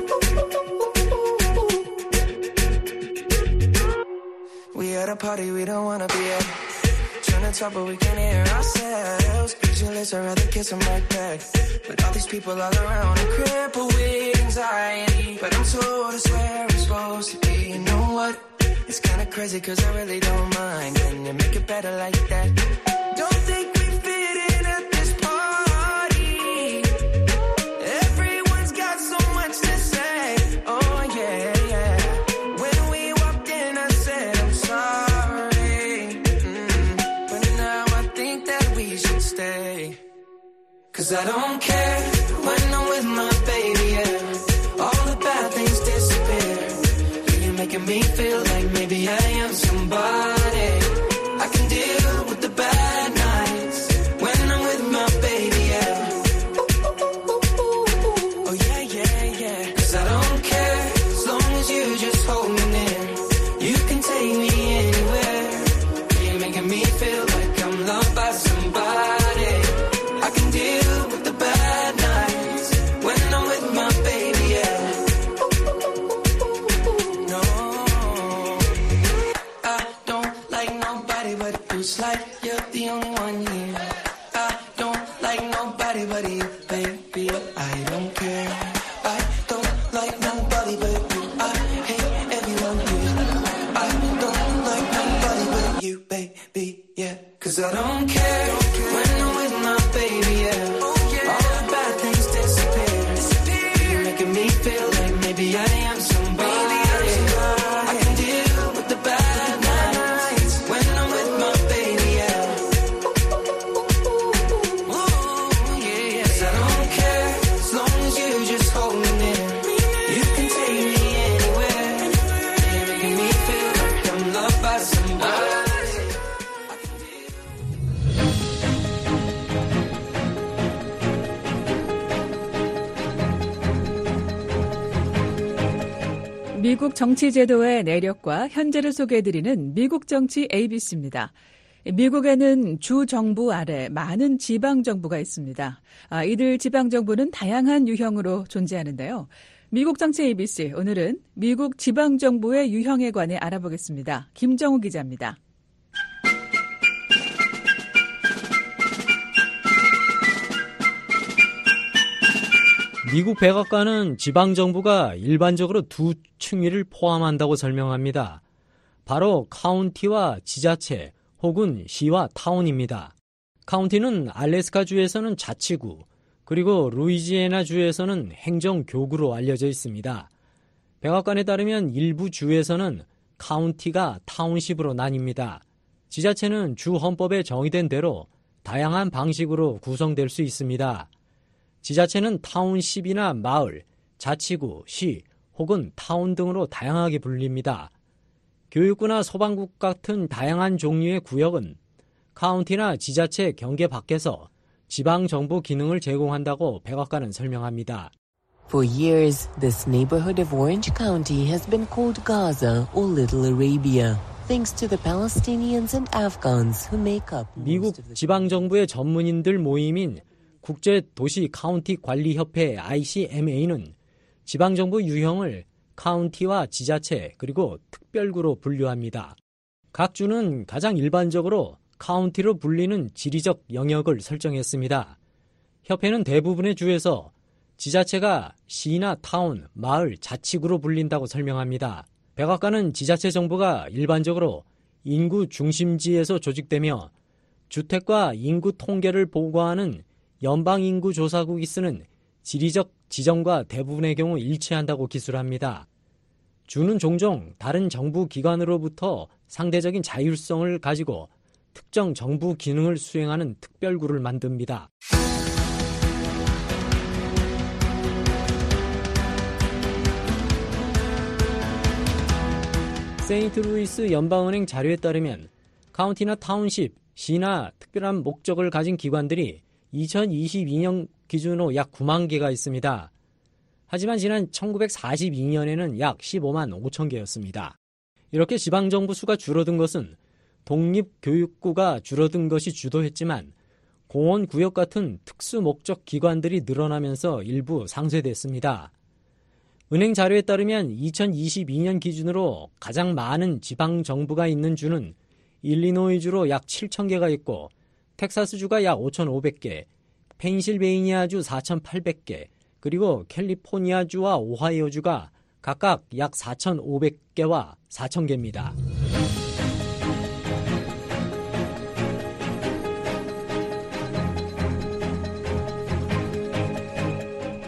We at a party we don't wanna be at. Trying to talk but we can't hear ourselves. Pictureless, I'd rather kiss them right back. But all these people all around are crippled with anxiety. But I'm told it's where I'm supposed to be. You know what? It's kinda crazy 'cause I really don't mind. Can you make it better? better like that. Don't think we fit in at this party. Everyone's got so much to say. Oh yeah, yeah. When we walked in, I said I'm sorry. But now I think that we should stay. 'Cause I don't care when I'm with my baby, yeah. All the bad things disappear. You're making me feel like maybe I am somebody. I can deal with the bad nights when I'm with my baby, yeah. Oh yeah, yeah, yeah. 'Cause I don't care as long as you just hold me near. You can take me anywhere. You're making me feel like I'm loved by somebody. I can deal with the bad nights when I'm with my baby, yeah. No, I don't like nobody but you. It's like you're the only one here. I don't like nobody but you, baby. I don't care. I don't like nobody but you. I hate everyone here. I don't like nobody but you, baby, yeah. 'Cause I don't care when I'm with my baby, yeah. All the bad things disappear. You're making me feel like maybe I am somebody. I can deal with the bad nights when I'm with my baby, yeah. Ooh, yeah, yeah. 'Cause I don't care as long as you just hold me near. You can take me anywhere. You're making me feel like I'm loved by somebody. 미국 정치 제도의 내력과 현재를 소개해드리는 미국 정치 ABC입니다. 미국에는 주 정부 아래 많은 지방 정부가 있습니다. 이들 지방 정부는 다양한 유형으로 존재하는데요. 미국 정치 ABC, 오늘은 미국 지방 정부의 유형에 관해 알아보겠습니다. 김정우 기자입니다. 미국 백악관은 지방정부가 일반적으로 두 층위를 포함한다고 설명합니다. 바로 카운티와 지자체 혹은 시와 타운입니다. 카운티는 알래스카주에서는 자치구, 그리고 루이지애나주에서는 행정교구로 알려져 있습니다. 백악관에 따르면 일부 주에서는 카운티가 타운십으로 나뉩니다. 지자체는 주 헌법에 정의된 대로 다양한 방식으로 구성될 수 있습니다. 지자체는 타운십이나 마을, 자치구, 시 혹은 타운 등으로 다양하게 불립니다. 교육구나 소방국 같은 다양한 종류의 구역은 카운티나 지자체 경계 밖에서 지방정부 기능을 제공한다고 백악관은 설명합니다. For years, this neighborhood of Orange County has been called Gaza or Little Arabia, thanks to the Palestinians and Afghans who make up 미국 most of the 지방정부의 전문인들 모임인 국제도시카운티관리협회 ICMA는 지방정부 유형을 카운티와 지자체 그리고 특별구로 분류합니다. 각 주는 가장 일반적으로 카운티로 불리는 지리적 영역을 설정했습니다. 협회는 대부분의 주에서 지자체가 시나 타운, 마을, 자치구로 불린다고 설명합니다. 백악관은 지자체 정부가 일반적으로 인구 중심지에서 조직되며 주택과 인구 통계를 보고하는 연방인구조사국이 쓰는 지리적 지정과 대부분의 경우 일치한다고 기술합니다. 주는 종종 다른 정부 기관으로부터 상대적인 자율성을 가지고 특정 정부 기능을 수행하는 특별구를 만듭니다. 세인트루이스 연방은행 자료에 따르면 카운티나 타운십, 시나 특별한 목적을 가진 기관들이 2022년 기준으로 약 9만 개가 있습니다. 하지만 지난 1942년에는 약 15만 5천 개였습니다. 이렇게 지방정부 수가 줄어든 것은 독립교육구가 줄어든 것이 주도했지만 공원구역 같은 특수목적 기관들이 늘어나면서 일부 상쇄됐습니다. 은행 자료에 따르면 2022년 기준으로 가장 많은 지방정부가 있는 주는 일리노이주로 약 7천 개가 있고 텍사스주가 약 5,500개, 펜실베이니아주 4,800개, 그리고 캘리포니아주와 오하이오주가 각각 약 4,500개와 4,000개입니다.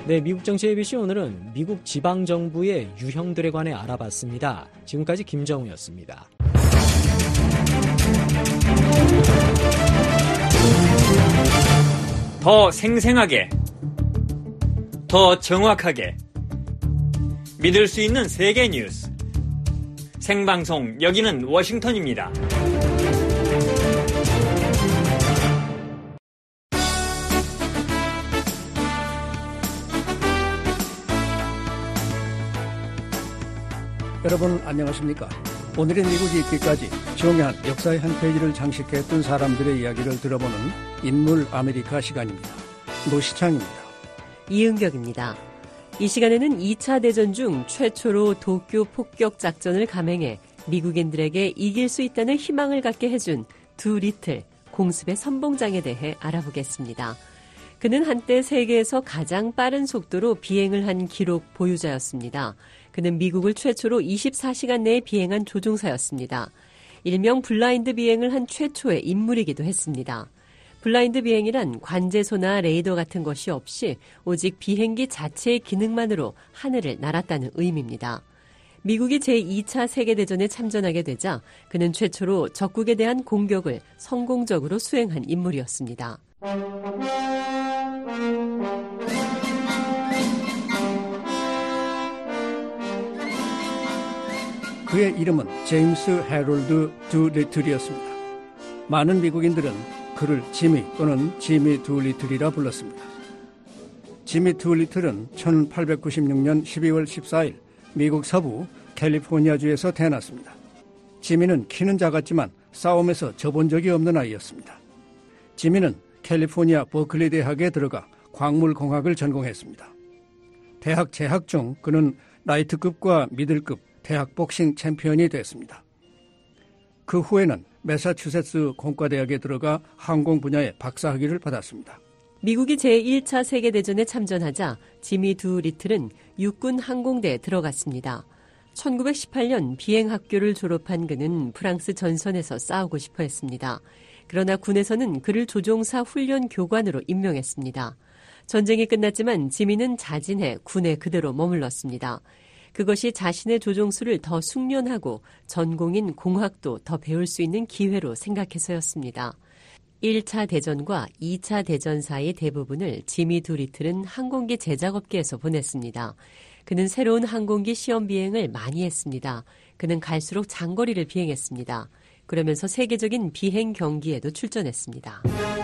네, 미국 정치 ABC 오늘은 미국 지방정부의 유형들에 관해 알아봤습니다. 지금까지 김정우였습니다. 더 생생하게, 더 정확하게 믿을 수 있는 세계 뉴스. 생방송 여기는 워싱턴입니다. 여러분 안녕하십니까? 오늘의 미국이 있기까지 중요한 역사의 한 페이지를 장식했던 사람들의 이야기를 들어보는 인물 아메리카 시간입니다. 노시창입니다. 이은경입니다. 이 시간에는 2차 대전 중 최초로 도쿄 폭격 작전을 감행해 미국인들에게 이길 수 있다는 희망을 갖게 해준 두 리틀 공습의 선봉장에 대해 알아보겠습니다. 그는 한때 세계에서 가장 빠른 속도로 비행을 한 기록 보유자였습니다. 그는 미국을 최초로 24시간 내에 비행한 조종사였습니다. 일명 블라인드 비행을 한 최초의 인물이기도 했습니다. 블라인드 비행이란 관제소나 레이더 같은 것이 없이 오직 비행기 자체의 기능만으로 하늘을 날았다는 의미입니다. 미국이 제2차 세계대전에 참전하게 되자 그는 최초로 적국에 대한 공격을 성공적으로 수행한 인물이었습니다. 그의 이름은 제임스 해롤드 두 리틀이었습니다. 많은 미국인들은 그를 지미 또는 지미 두 리틀이라 불렀습니다. 지미 두 리틀은 1896년 12월 14일 미국 서부 캘리포니아주에서 태어났습니다. 지미는 키는 작았지만 싸움에서 져본 적이 없는 아이였습니다. 지미는 캘리포니아 버클리 대학에 들어가 광물공학을 전공했습니다. 대학 재학 중 그는 라이트급과 미들급 대학 복싱 챔피언이 됐습니다. 그 후에는 매사추세츠 공과대학에 들어가 항공 분야의 박사학위를 받았습니다. 미국이 제1차 세계대전에 참전하자 지미 두 리틀은 육군 항공대에 들어갔습니다. 1918년 비행학교를 졸업한 그는 프랑스 전선에서 싸우고 싶어 했습니다. 그러나 군에서는 그를 조종사 훈련 교관으로 임명했습니다. 전쟁이 끝났지만 지미는 자진해 군에 그대로 머물렀습니다. 그것이 자신의 조종수를 더 숙련하고 전공인 공학도 더 배울 수 있는 기회로 생각해서였습니다. 1차 대전과 2차 대전 사이 대부분을 지미 두 리틀은 항공기 제작업계에서 보냈습니다. 그는 새로운 항공기 시험 비행을 많이 했습니다. 그는 갈수록 장거리를 비행했습니다. 그러면서 세계적인 비행 경기에도 출전했습니다.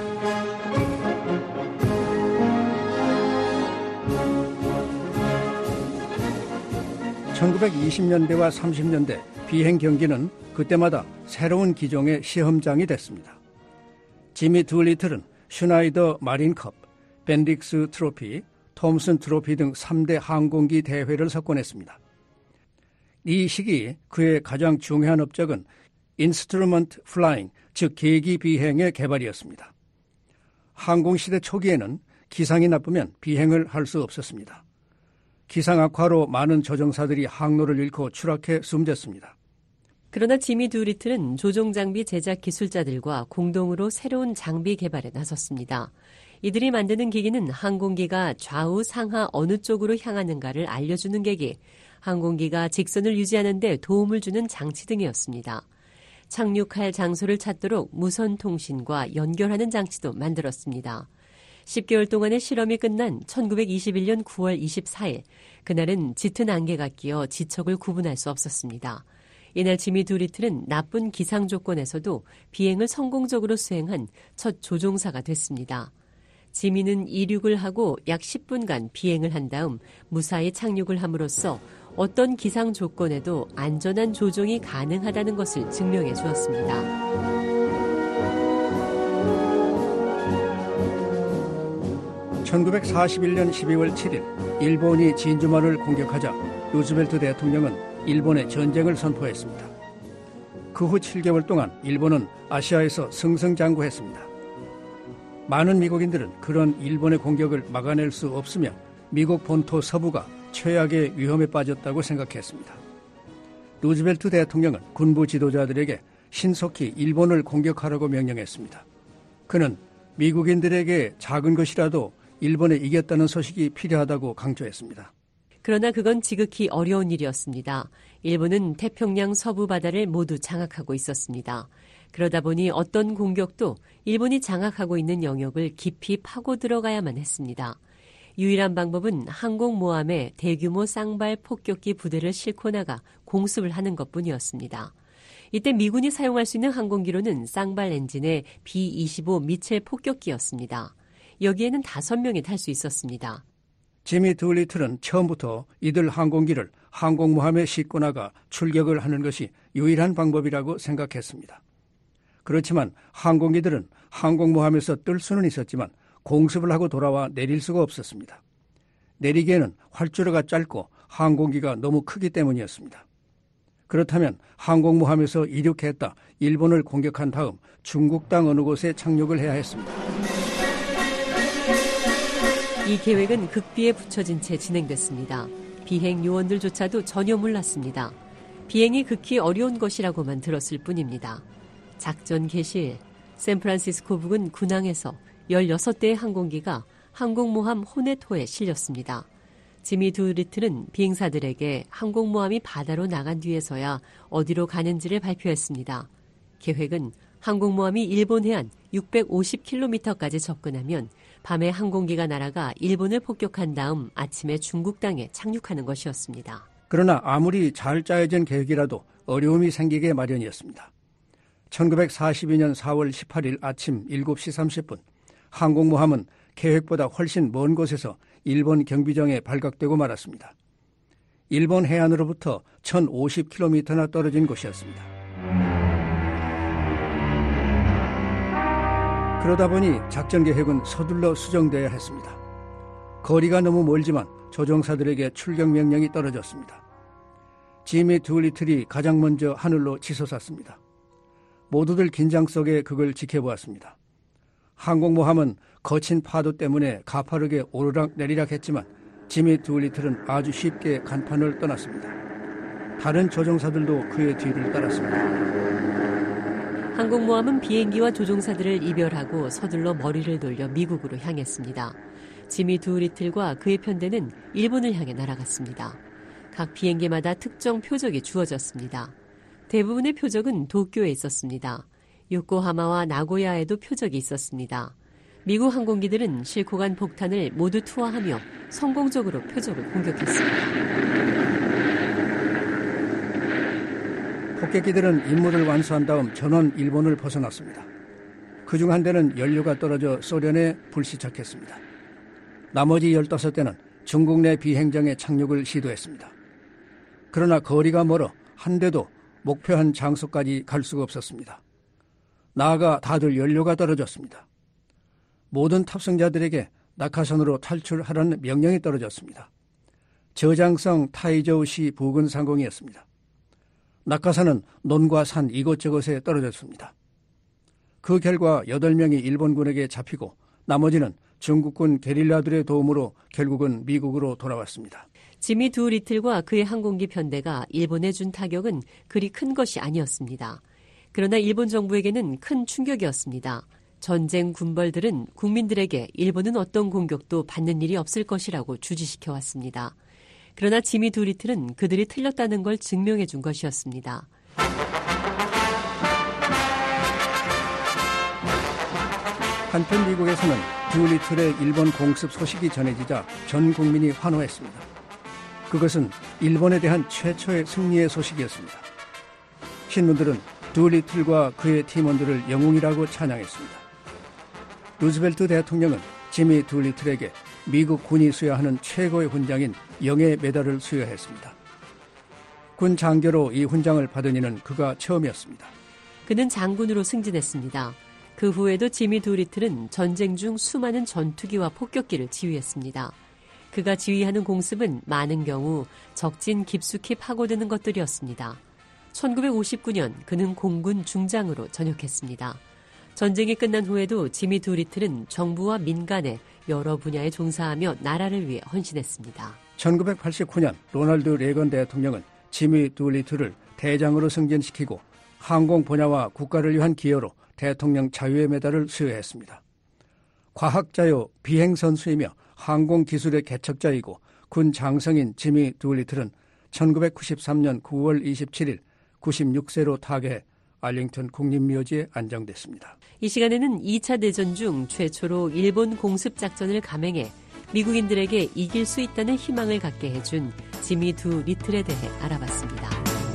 1920년대와 30년대 비행 경기는 그때마다 새로운 기종의 시험장이 됐습니다. 지미 두 리틀은 슈나이더 마린컵, 벤딕스 트로피, 톰슨 트로피 등 3대 항공기 대회를 석권했습니다. 이 시기 그의 가장 중요한 업적은 인스트루먼트 플라잉, 즉 계기 비행의 개발이었습니다. 항공시대 초기에는 기상이 나쁘면 비행을 할 수 없었습니다. 기상 악화로 많은 조종사들이 항로를 잃고 추락해 숨졌습니다. 그러나 지미 두 리틀은 조종장비 제작 기술자들과 공동으로 새로운 장비 개발에 나섰습니다. 이들이 만드는 기기는 항공기가 좌우 상하 어느 쪽으로 향하는가를 알려주는 계기, 항공기가 직선을 유지하는 데 도움을 주는 장치 등이었습니다. 착륙할 장소를 찾도록 무선 통신과 연결하는 장치도 만들었습니다. 10개월 동안의 실험이 끝난 1921년 9월 24일, 그날은 짙은 안개가 끼어 지척을 구분할 수 없었습니다. 이날 지미 두 리틀은 나쁜 기상 조건에서도 비행을 성공적으로 수행한 첫 조종사가 됐습니다. 지미는 이륙을 하고 약 10분간 비행을 한 다음 무사히 착륙을 함으로써 어떤 기상 조건에도 안전한 조종이 가능하다는 것을 증명해 주었습니다. 1941년 12월 7일 일본이 진주만을 공격하자 루즈벨트 대통령은 일본에 전쟁을 선포했습니다. 그 후 7개월 동안 일본은 아시아에서 승승장구했습니다. 많은 미국인들은 그런 일본의 공격을 막아낼 수 없으며 미국 본토 서부가 최악의 위험에 빠졌다고 생각했습니다. 루즈벨트 대통령은 군부 지도자들에게 신속히 일본을 공격하라고 명령했습니다. 그는 미국인들에게 작은 것이라도 일본에 이겼다는 소식이 필요하다고 강조했습니다. 그러나 그건 지극히 어려운 일이었습니다. 일본은 태평양 서부 바다를 모두 장악하고 있었습니다. 그러다 보니 어떤 공격도 일본이 장악하고 있는 영역을 깊이 파고 들어가야만 했습니다. 유일한 방법은 항공모함에 대규모 쌍발 폭격기 부대를 싣고 나가 공습을 하는 것뿐이었습니다. 이때 미군이 사용할 수 있는 항공기로는 쌍발 엔진의 B-25 미첼 폭격기였습니다. 여기에는 5명이 탈 수 있었습니다. 지미 둘리틀은 처음부터 이들 항공기를 항공모함에 싣고 나가 출격을 하는 것이 유일한 방법이라고 생각했습니다. 그렇지만 항공기들은 항공모함에서 뜰 수는 있었지만 공습을 하고 돌아와 내릴 수가 없었습니다. 내리기에는 활주로가 짧고 항공기가 너무 크기 때문이었습니다. 그렇다면 항공모함에서 이륙했다 일본을 공격한 다음 중국 땅 어느 곳에 착륙을 해야 했습니다. 이 계획은 극비에 붙여진 채 진행됐습니다. 비행 요원들조차도 전혀 몰랐습니다. 비행이 극히 어려운 것이라고만 들었을 뿐입니다. 작전 개시일 샌프란시스코 부근 군항에서 16대의 항공기가 항공모함 호네토에 실렸습니다. 지미 둘리틀은 비행사들에게 항공모함이 바다로 나간 뒤에서야 어디로 가는지를 발표했습니다. 계획은 항공모함이 일본 해안 650km까지 접근하면 밤에 항공기가 날아가 일본을 폭격한 다음 아침에 중국 땅에 착륙하는 것이었습니다. 그러나 아무리 잘 짜여진 계획이라도 어려움이 생기게 마련이었습니다. 1942년 4월 18일 아침 7시 30분 항공모함은 계획보다 훨씬 먼 곳에서 일본 경비정에 발각되고 말았습니다. 일본 해안으로부터 1050km나 떨어진 곳이었습니다. 그러다 보니 작전 계획은 서둘러 수정되어야 했습니다. 거리가 너무 멀지만 조종사들에게 출격 명령이 떨어졌습니다. 지미 둘리틀이 가장 먼저 하늘로 치솟았습니다. 모두들 긴장 속에 그걸 지켜보았습니다. 항공모함은 거친 파도 때문에 가파르게 오르락 내리락 했지만 지미 둘리틀은 아주 쉽게 간판을 떠났습니다. 다른 조종사들도 그의 뒤를 따랐습니다. 항공모함은 비행기와 조종사들을 이별하고 서둘러 머리를 돌려 미국으로 향했습니다. 지미 둘리틀과 그의 편대는 일본을 향해 날아갔습니다. 각 비행기마다 특정 표적이 주어졌습니다. 대부분의 표적은 도쿄에 있었습니다. 요코하마와 나고야에도 표적이 있었습니다. 미국 항공기들은 싣고 간 폭탄을 모두 투하하며 성공적으로 표적을 공격했습니다. 폭격기들은 임무를 완수한 다음 전원 일본을 벗어났습니다. 그중 한 대는 연료가 떨어져 소련에 불시착했습니다. 나머지 15대는 중국 내 비행장에 착륙을 시도했습니다. 그러나 거리가 멀어 한 대도 목표한 장소까지 갈 수가 없었습니다. 나아가 다들 연료가 떨어졌습니다. 모든 탑승자들에게 낙하산으로 탈출하라는 명령이 떨어졌습니다. 저장성 타이저우시 부근 상공이었습니다. 낙하산은 논과 산 이곳저곳에 떨어졌습니다. 그 결과 8명이 일본군에게 잡히고 나머지는 중국군 게릴라들의 도움으로 결국은 미국으로 돌아왔습니다. 지미 둘리틀과 그의 항공기 편대가 일본에 준 타격은 그리 큰 것이 아니었습니다. 그러나 일본 정부에게는 큰 충격이었습니다. 전쟁 군벌들은 국민들에게 일본은 어떤 공격도 받는 일이 없을 것이라고 주지시켜왔습니다. 그러나 지미 둘리틀은 그들이 틀렸다는 걸 증명해 준 것이었습니다. 한편 미국에서는 둘리틀의 일본 공습 소식이 전해지자 전 국민이 환호했습니다. 그것은 일본에 대한 최초의 승리의 소식이었습니다. 신문들은 둘리틀과 그의 팀원들을 영웅이라고 찬양했습니다. 루즈벨트 대통령은 지미 둘리틀에게 미국 군이 수여하는 최고의 훈장인 영예 메달을 수여했습니다. 군 장교로 이 훈장을 받은 이는 그가 처음이었습니다. 그는 장군으로 승진했습니다. 그 후에도 지미 둘리틀은 전쟁 중 수많은 전투기와 폭격기를 지휘했습니다. 그가 지휘하는 공습은 많은 경우 적진 깊숙이 파고드는 것들이었습니다. 1959년 그는 공군 중장으로 전역했습니다. 전쟁이 끝난 후에도 지미 둘리틀은 정부와 민간에 여러 분야에 종사하며 나라를 위해 헌신했습니다. 1989년 로널드 레건 대통령은 지미 둘리틀을 대장으로 승진시키고 항공 분야와 국가를 위한 기여로 대통령 자유의 메달을 수여했습니다. 과학자요 비행선수이며 항공기술의 개척자이고 군 장성인 지미 둘리틀은 1993년 9월 27일 96세로 타계해 알링턴 국립묘지에 안정됐습니다. 이 시간에는 2차 대전 중 최초로 일본 공습작전을 감행해 미국인들에게 이길 수 있다는 희망을 갖게 해준 지미 둘리틀에 대해 알아봤습니다.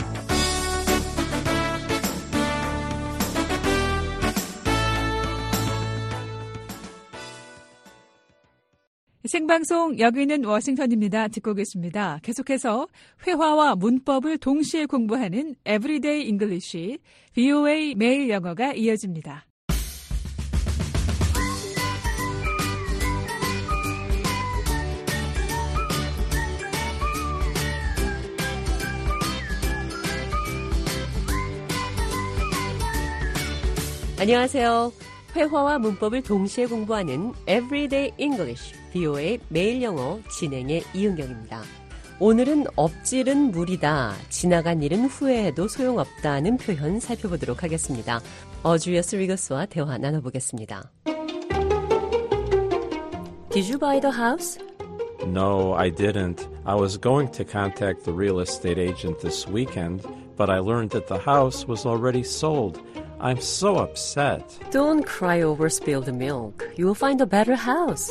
생방송 여기는 워싱턴입니다. 듣고 계십니다. 계속해서 회화와 문법을 동시에 공부하는 Everyday English, VOA 매일 영어가 이어집니다. 안녕하세요. 회화와 문법을 동시에 공부하는 Everyday English, VOA 매일 영어 진행의 이은경입니다. 오늘은 엎질은 물이다, 지나간 일은 후회해도 소용없다는 표현 살펴보도록 하겠습니다. 주리어스 리거스와 대화 나눠보겠습니다. Did you buy the house? No, I didn't. I was going to contact the real estate agent this weekend, but I learned that the house was already sold. I'm so upset. Don't cry over spilled milk. You will find a better house.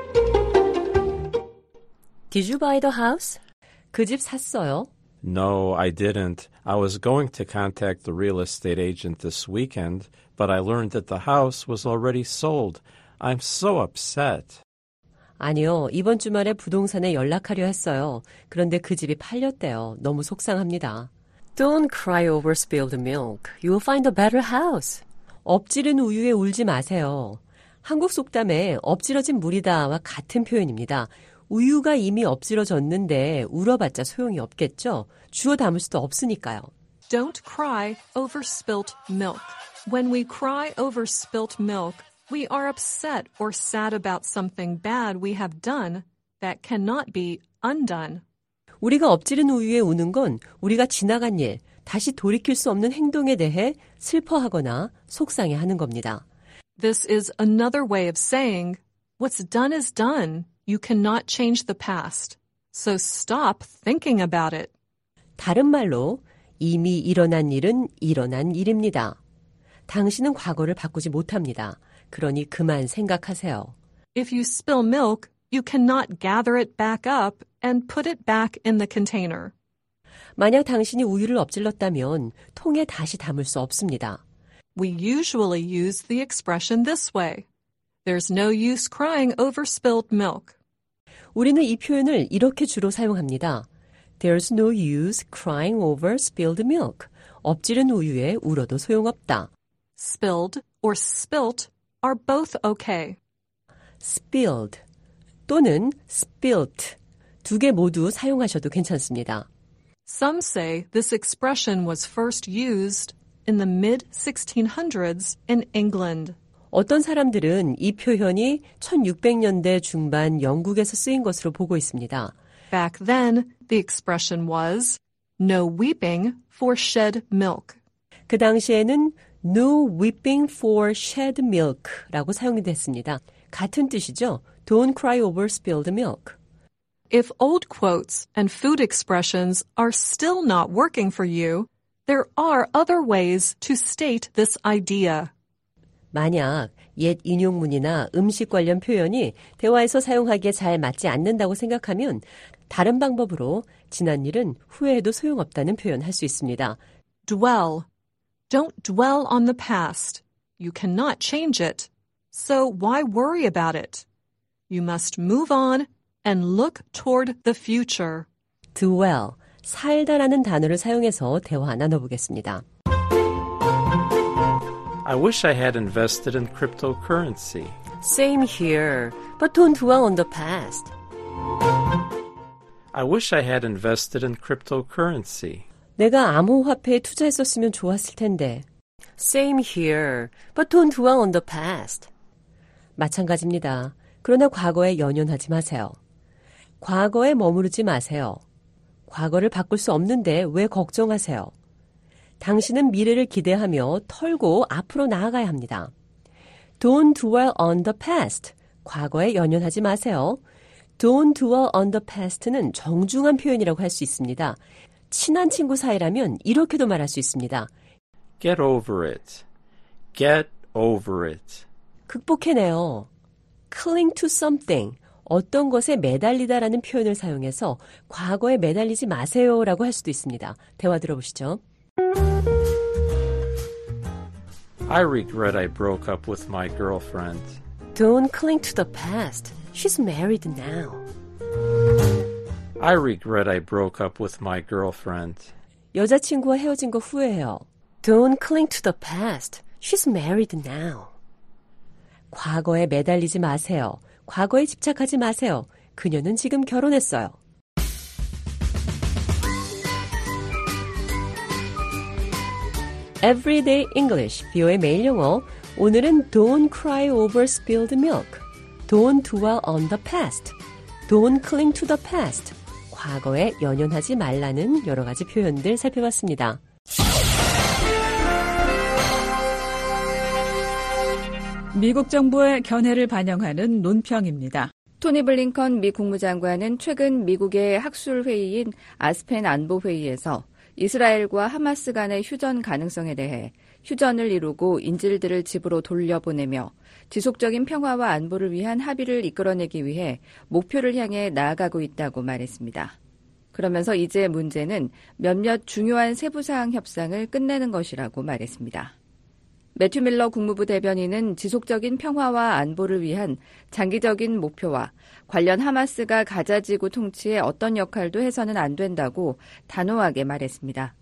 Did you buy the house? 그 집 샀어요? No, I didn't. I was going to contact the real estate agent this weekend, but I learned that the house was already sold. I'm so upset. 아니요, 이번 주말에 부동산에 연락하려 했어요. 그런데 그 집이 팔렸대요. 너무 속상합니다. Don't cry over spilled milk. You will find a better house. 엎질은 우유에 울지 마세요. 한국 속담에 엎질러진 물이다와 같은 표현입니다. 우유가 이미 엎질러졌는데 울어봤자 소용이 없겠죠? 주워 담을 수도 없으니까요. Don't cry over spilt milk. When we cry over spilt milk, we are upset or sad about something bad we have done that cannot be undone. 우리가 엎지른 우유에 우는 건 우리가 지나간 일, 다시 돌이킬 수 없는 행동에 대해 슬퍼하거나 속상해하는 겁니다. This is another way of saying, what's done is done. You cannot change the past. So stop thinking about it. 다른 말로 이미 일어난 일은 일어난 일입니다. 당신은 과거를 바꾸지 못합니다. 그러니 그만 생각하세요. If you spill milk, you cannot gather it back up and put it back in the container. 만약 당신이 우유를 엎질렀다면 통에 다시 담을 수 없습니다. We usually use the expression this way. There's no use crying over spilled milk. 우리는 이 표현을 이렇게 주로 사용합니다. There's no use crying over spilled milk. 엎지른 우유에 울어도 소용없다. Spilled or spilt are both okay. spilled 또는 spilt 두 개 모두 사용하셔도 괜찮습니다. Some say this expression was first used in the mid-1600s in England. 어떤 사람들은 이 표현이 1600년대 중반 영국에서 쓰인 것으로 보고 있습니다. Back then, the expression was no weeping for shed milk. 그 당시에는 no weeping for shed milk라고 사용이 됐습니다. 같은 뜻이죠. Don't cry over spilled milk. If old quotes and food expressions are still not working for you, there are other ways to state this idea. 만약 옛 인용문이나 음식 관련 표현이 대화에서 사용하기에 잘 맞지 않는다고 생각하면 다른 방법으로 지난 일은 후회해도 소용없다는 표현 할 수 있습니다. Dwell. Don't dwell on the past. You cannot change it. So why worry about it? You must move on and look toward the future. dwell, 살다라는 단어를 사용해서 대화 나눠보겠습니다. I wish I had invested in cryptocurrency. Same here, but don't dwell on the past. I wish I had invested in cryptocurrency. 내가 암호화폐에 투자했었으면 좋았을 텐데. Same here, but don't dwell on the past. 마찬가지입니다. 그러나 과거에 연연하지 마세요. 과거에 머무르지 마세요. 과거를 바꿀 수 없는데 왜 걱정하세요? 당신은 미래를 기대하며 털고 앞으로 나아가야 합니다. Don't dwell on the past. 과거에 연연하지 마세요. Don't dwell on the past는 정중한 표현이라고 할 수 있습니다. 친한 친구 사이라면 이렇게도 말할 수 있습니다. Get over it. Get over it. 극복해내요. Cling to something. 어떤 것에 매달리다라는 표현을 사용해서 과거에 매달리지 마세요라고 할 수도 있습니다. 대화 들어보시죠. I regret I broke up with my girlfriend. Don't cling to the past. She's married now. I regret I broke up with my girlfriend. 여자친구와 헤어진 거 후회해요. Don't cling to the past. She's married now. 과거에 매달리지 마세요. 과거에 집착하지 마세요. 그녀는 지금 결혼했어요. Everyday English, 비오의 매일 영어. 오늘은 Don't cry over spilled milk. Don't dwell on the past. Don't cling to the past. 과거에 연연하지 말라는 여러 가지 표현들 살펴봤습니다. 미국 정부의 견해를 반영하는 논평입니다. 토니 블링컨 미 국무장관은 최근 미국의 학술 회의인 아스펜 안보 회의에서 이스라엘과 하마스 간의 휴전 가능성에 대해 휴전을 이루고 인질들을 집으로 돌려보내며 지속적인 평화와 안보를 위한 합의를 이끌어내기 위해 목표를 향해 나아가고 있다고 말했습니다. 그러면서 이제 문제는 몇몇 중요한 세부사항 협상을 끝내는 것이라고 말했습니다. 매튜 밀러 국무부 대변인은 지속적인 평화와 안보를 위한 장기적인 목표와 관련 하마스가 가자지구 통치에 어떤 역할도 해서는 안 된다고 단호하게 말했습니다.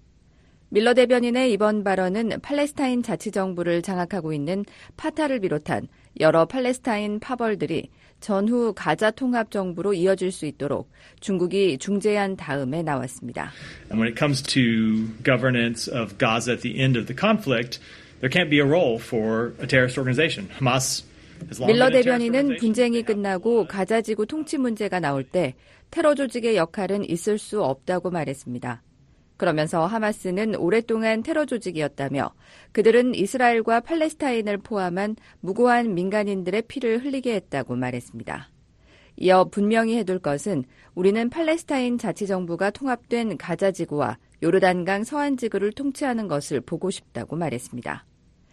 밀러 대변인의 이번 발언은 팔레스타인 자치정부를 장악하고 있는 파타를 비롯한 여러 팔레스타인 파벌들이 전후 가자 통합정부로 이어질 수 있도록 중국이 중재한 다음에 나왔습니다. And when it comes to governance of Gaza at the end of the conflict, there can't be a role for a terrorist organization. Hamas has long 밀러 been a terrorist 대변인은 organization. 분쟁이 끝나고 가자지구 통치 문제가 나올 때 테러 조직의 역할은 있을 수 없다고 말했습니다. 그러면서 하마스는 오랫동안 테러 조직이었다며 그들은 이스라엘과 팔레스타인을 포함한 무고한 민간인들의 피를 흘리게 했다고 말했습니다. 이어 분명히 해둘 것은 우리는 팔레스타인 자치정부가 통합된 가자지구와 요르단강 서안지구를 통치하는 것을 보고 싶다고 말했습니다.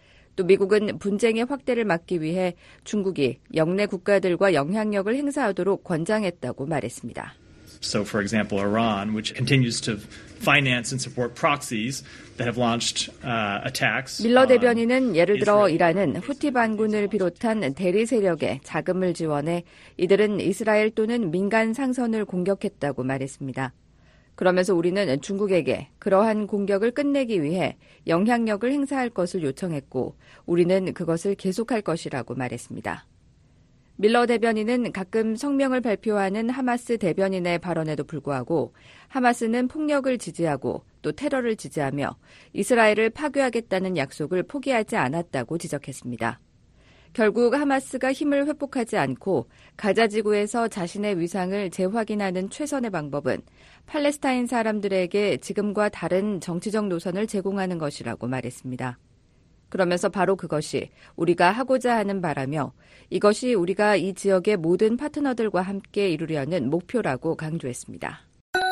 또 미국은 분쟁의 확대를 막기 위해 중국이 영내 국가들과 영향력을 행사하도록 권장했다고 말했습니다. So, for example, Iran, which continues to finance and support proxies that have launched attacks. 밀러 대변인은 예를 들어 이란은 후티 반군을 비롯한 대리 세력에 자금을 지원해 이들은 이스라엘 또는 민간 상선을 공격했다고 말했습니다. 그러면서 우리는 중국에게 그러한 공격을 끝내기 위해 영향력을 행사할 것을 요청했고 우리는 그것을 계속할 것이라고 말했습니다. 밀러 대변인은 가끔 성명을 발표하는 하마스 대변인의 발언에도 불구하고 하마스는 폭력을 지지하고 또 테러를 지지하며 이스라엘을 파괴하겠다는 약속을 포기하지 않았다고 지적했습니다. 결국 하마스가 힘을 회복하지 않고 가자지구에서 자신의 위상을 재확인하는 최선의 방법은 팔레스타인 사람들에게 지금과 다른 정치적 노선을 제공하는 것이라고 말했습니다. 그러면서 바로 그것이 우리가 하고자 하는 바라며 이것이 우리가 이 지역의 모든 파트너들과 함께 이루려는 목표라고 강조했습니다.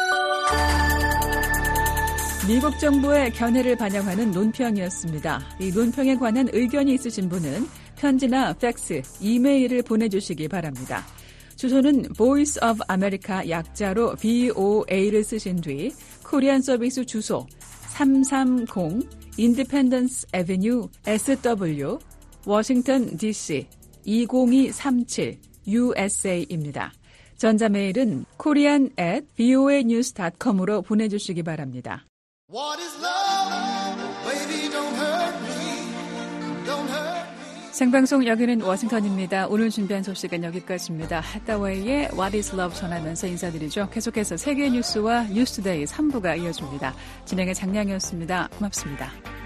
미국 정부의 견해를 반영하는 논평이었습니다. 이 논평에 관한 의견이 있으신 분은 편지나 팩스, 이메일을 보내주시기 바랍니다. 주소는 Voice of America 약자로 BOA를 쓰신 뒤 코리안 서비스 주소 330 Independence Avenue SW 워싱턴 DC 20237 USA입니다. 전자메일은 korean@voanews.com으로 보내주시기 바랍니다. What is love? Baby, don't hurt me. Don't hurt me. 생방송 여기는 워싱턴입니다. 오늘 준비한 소식은 여기까지입니다. 하다웨이의 What is love 전하면서 인사드리죠. 계속해서 세계 뉴스와 뉴스투데이 3부가 이어집니다. 진행의 장량이었습니다. 고맙습니다.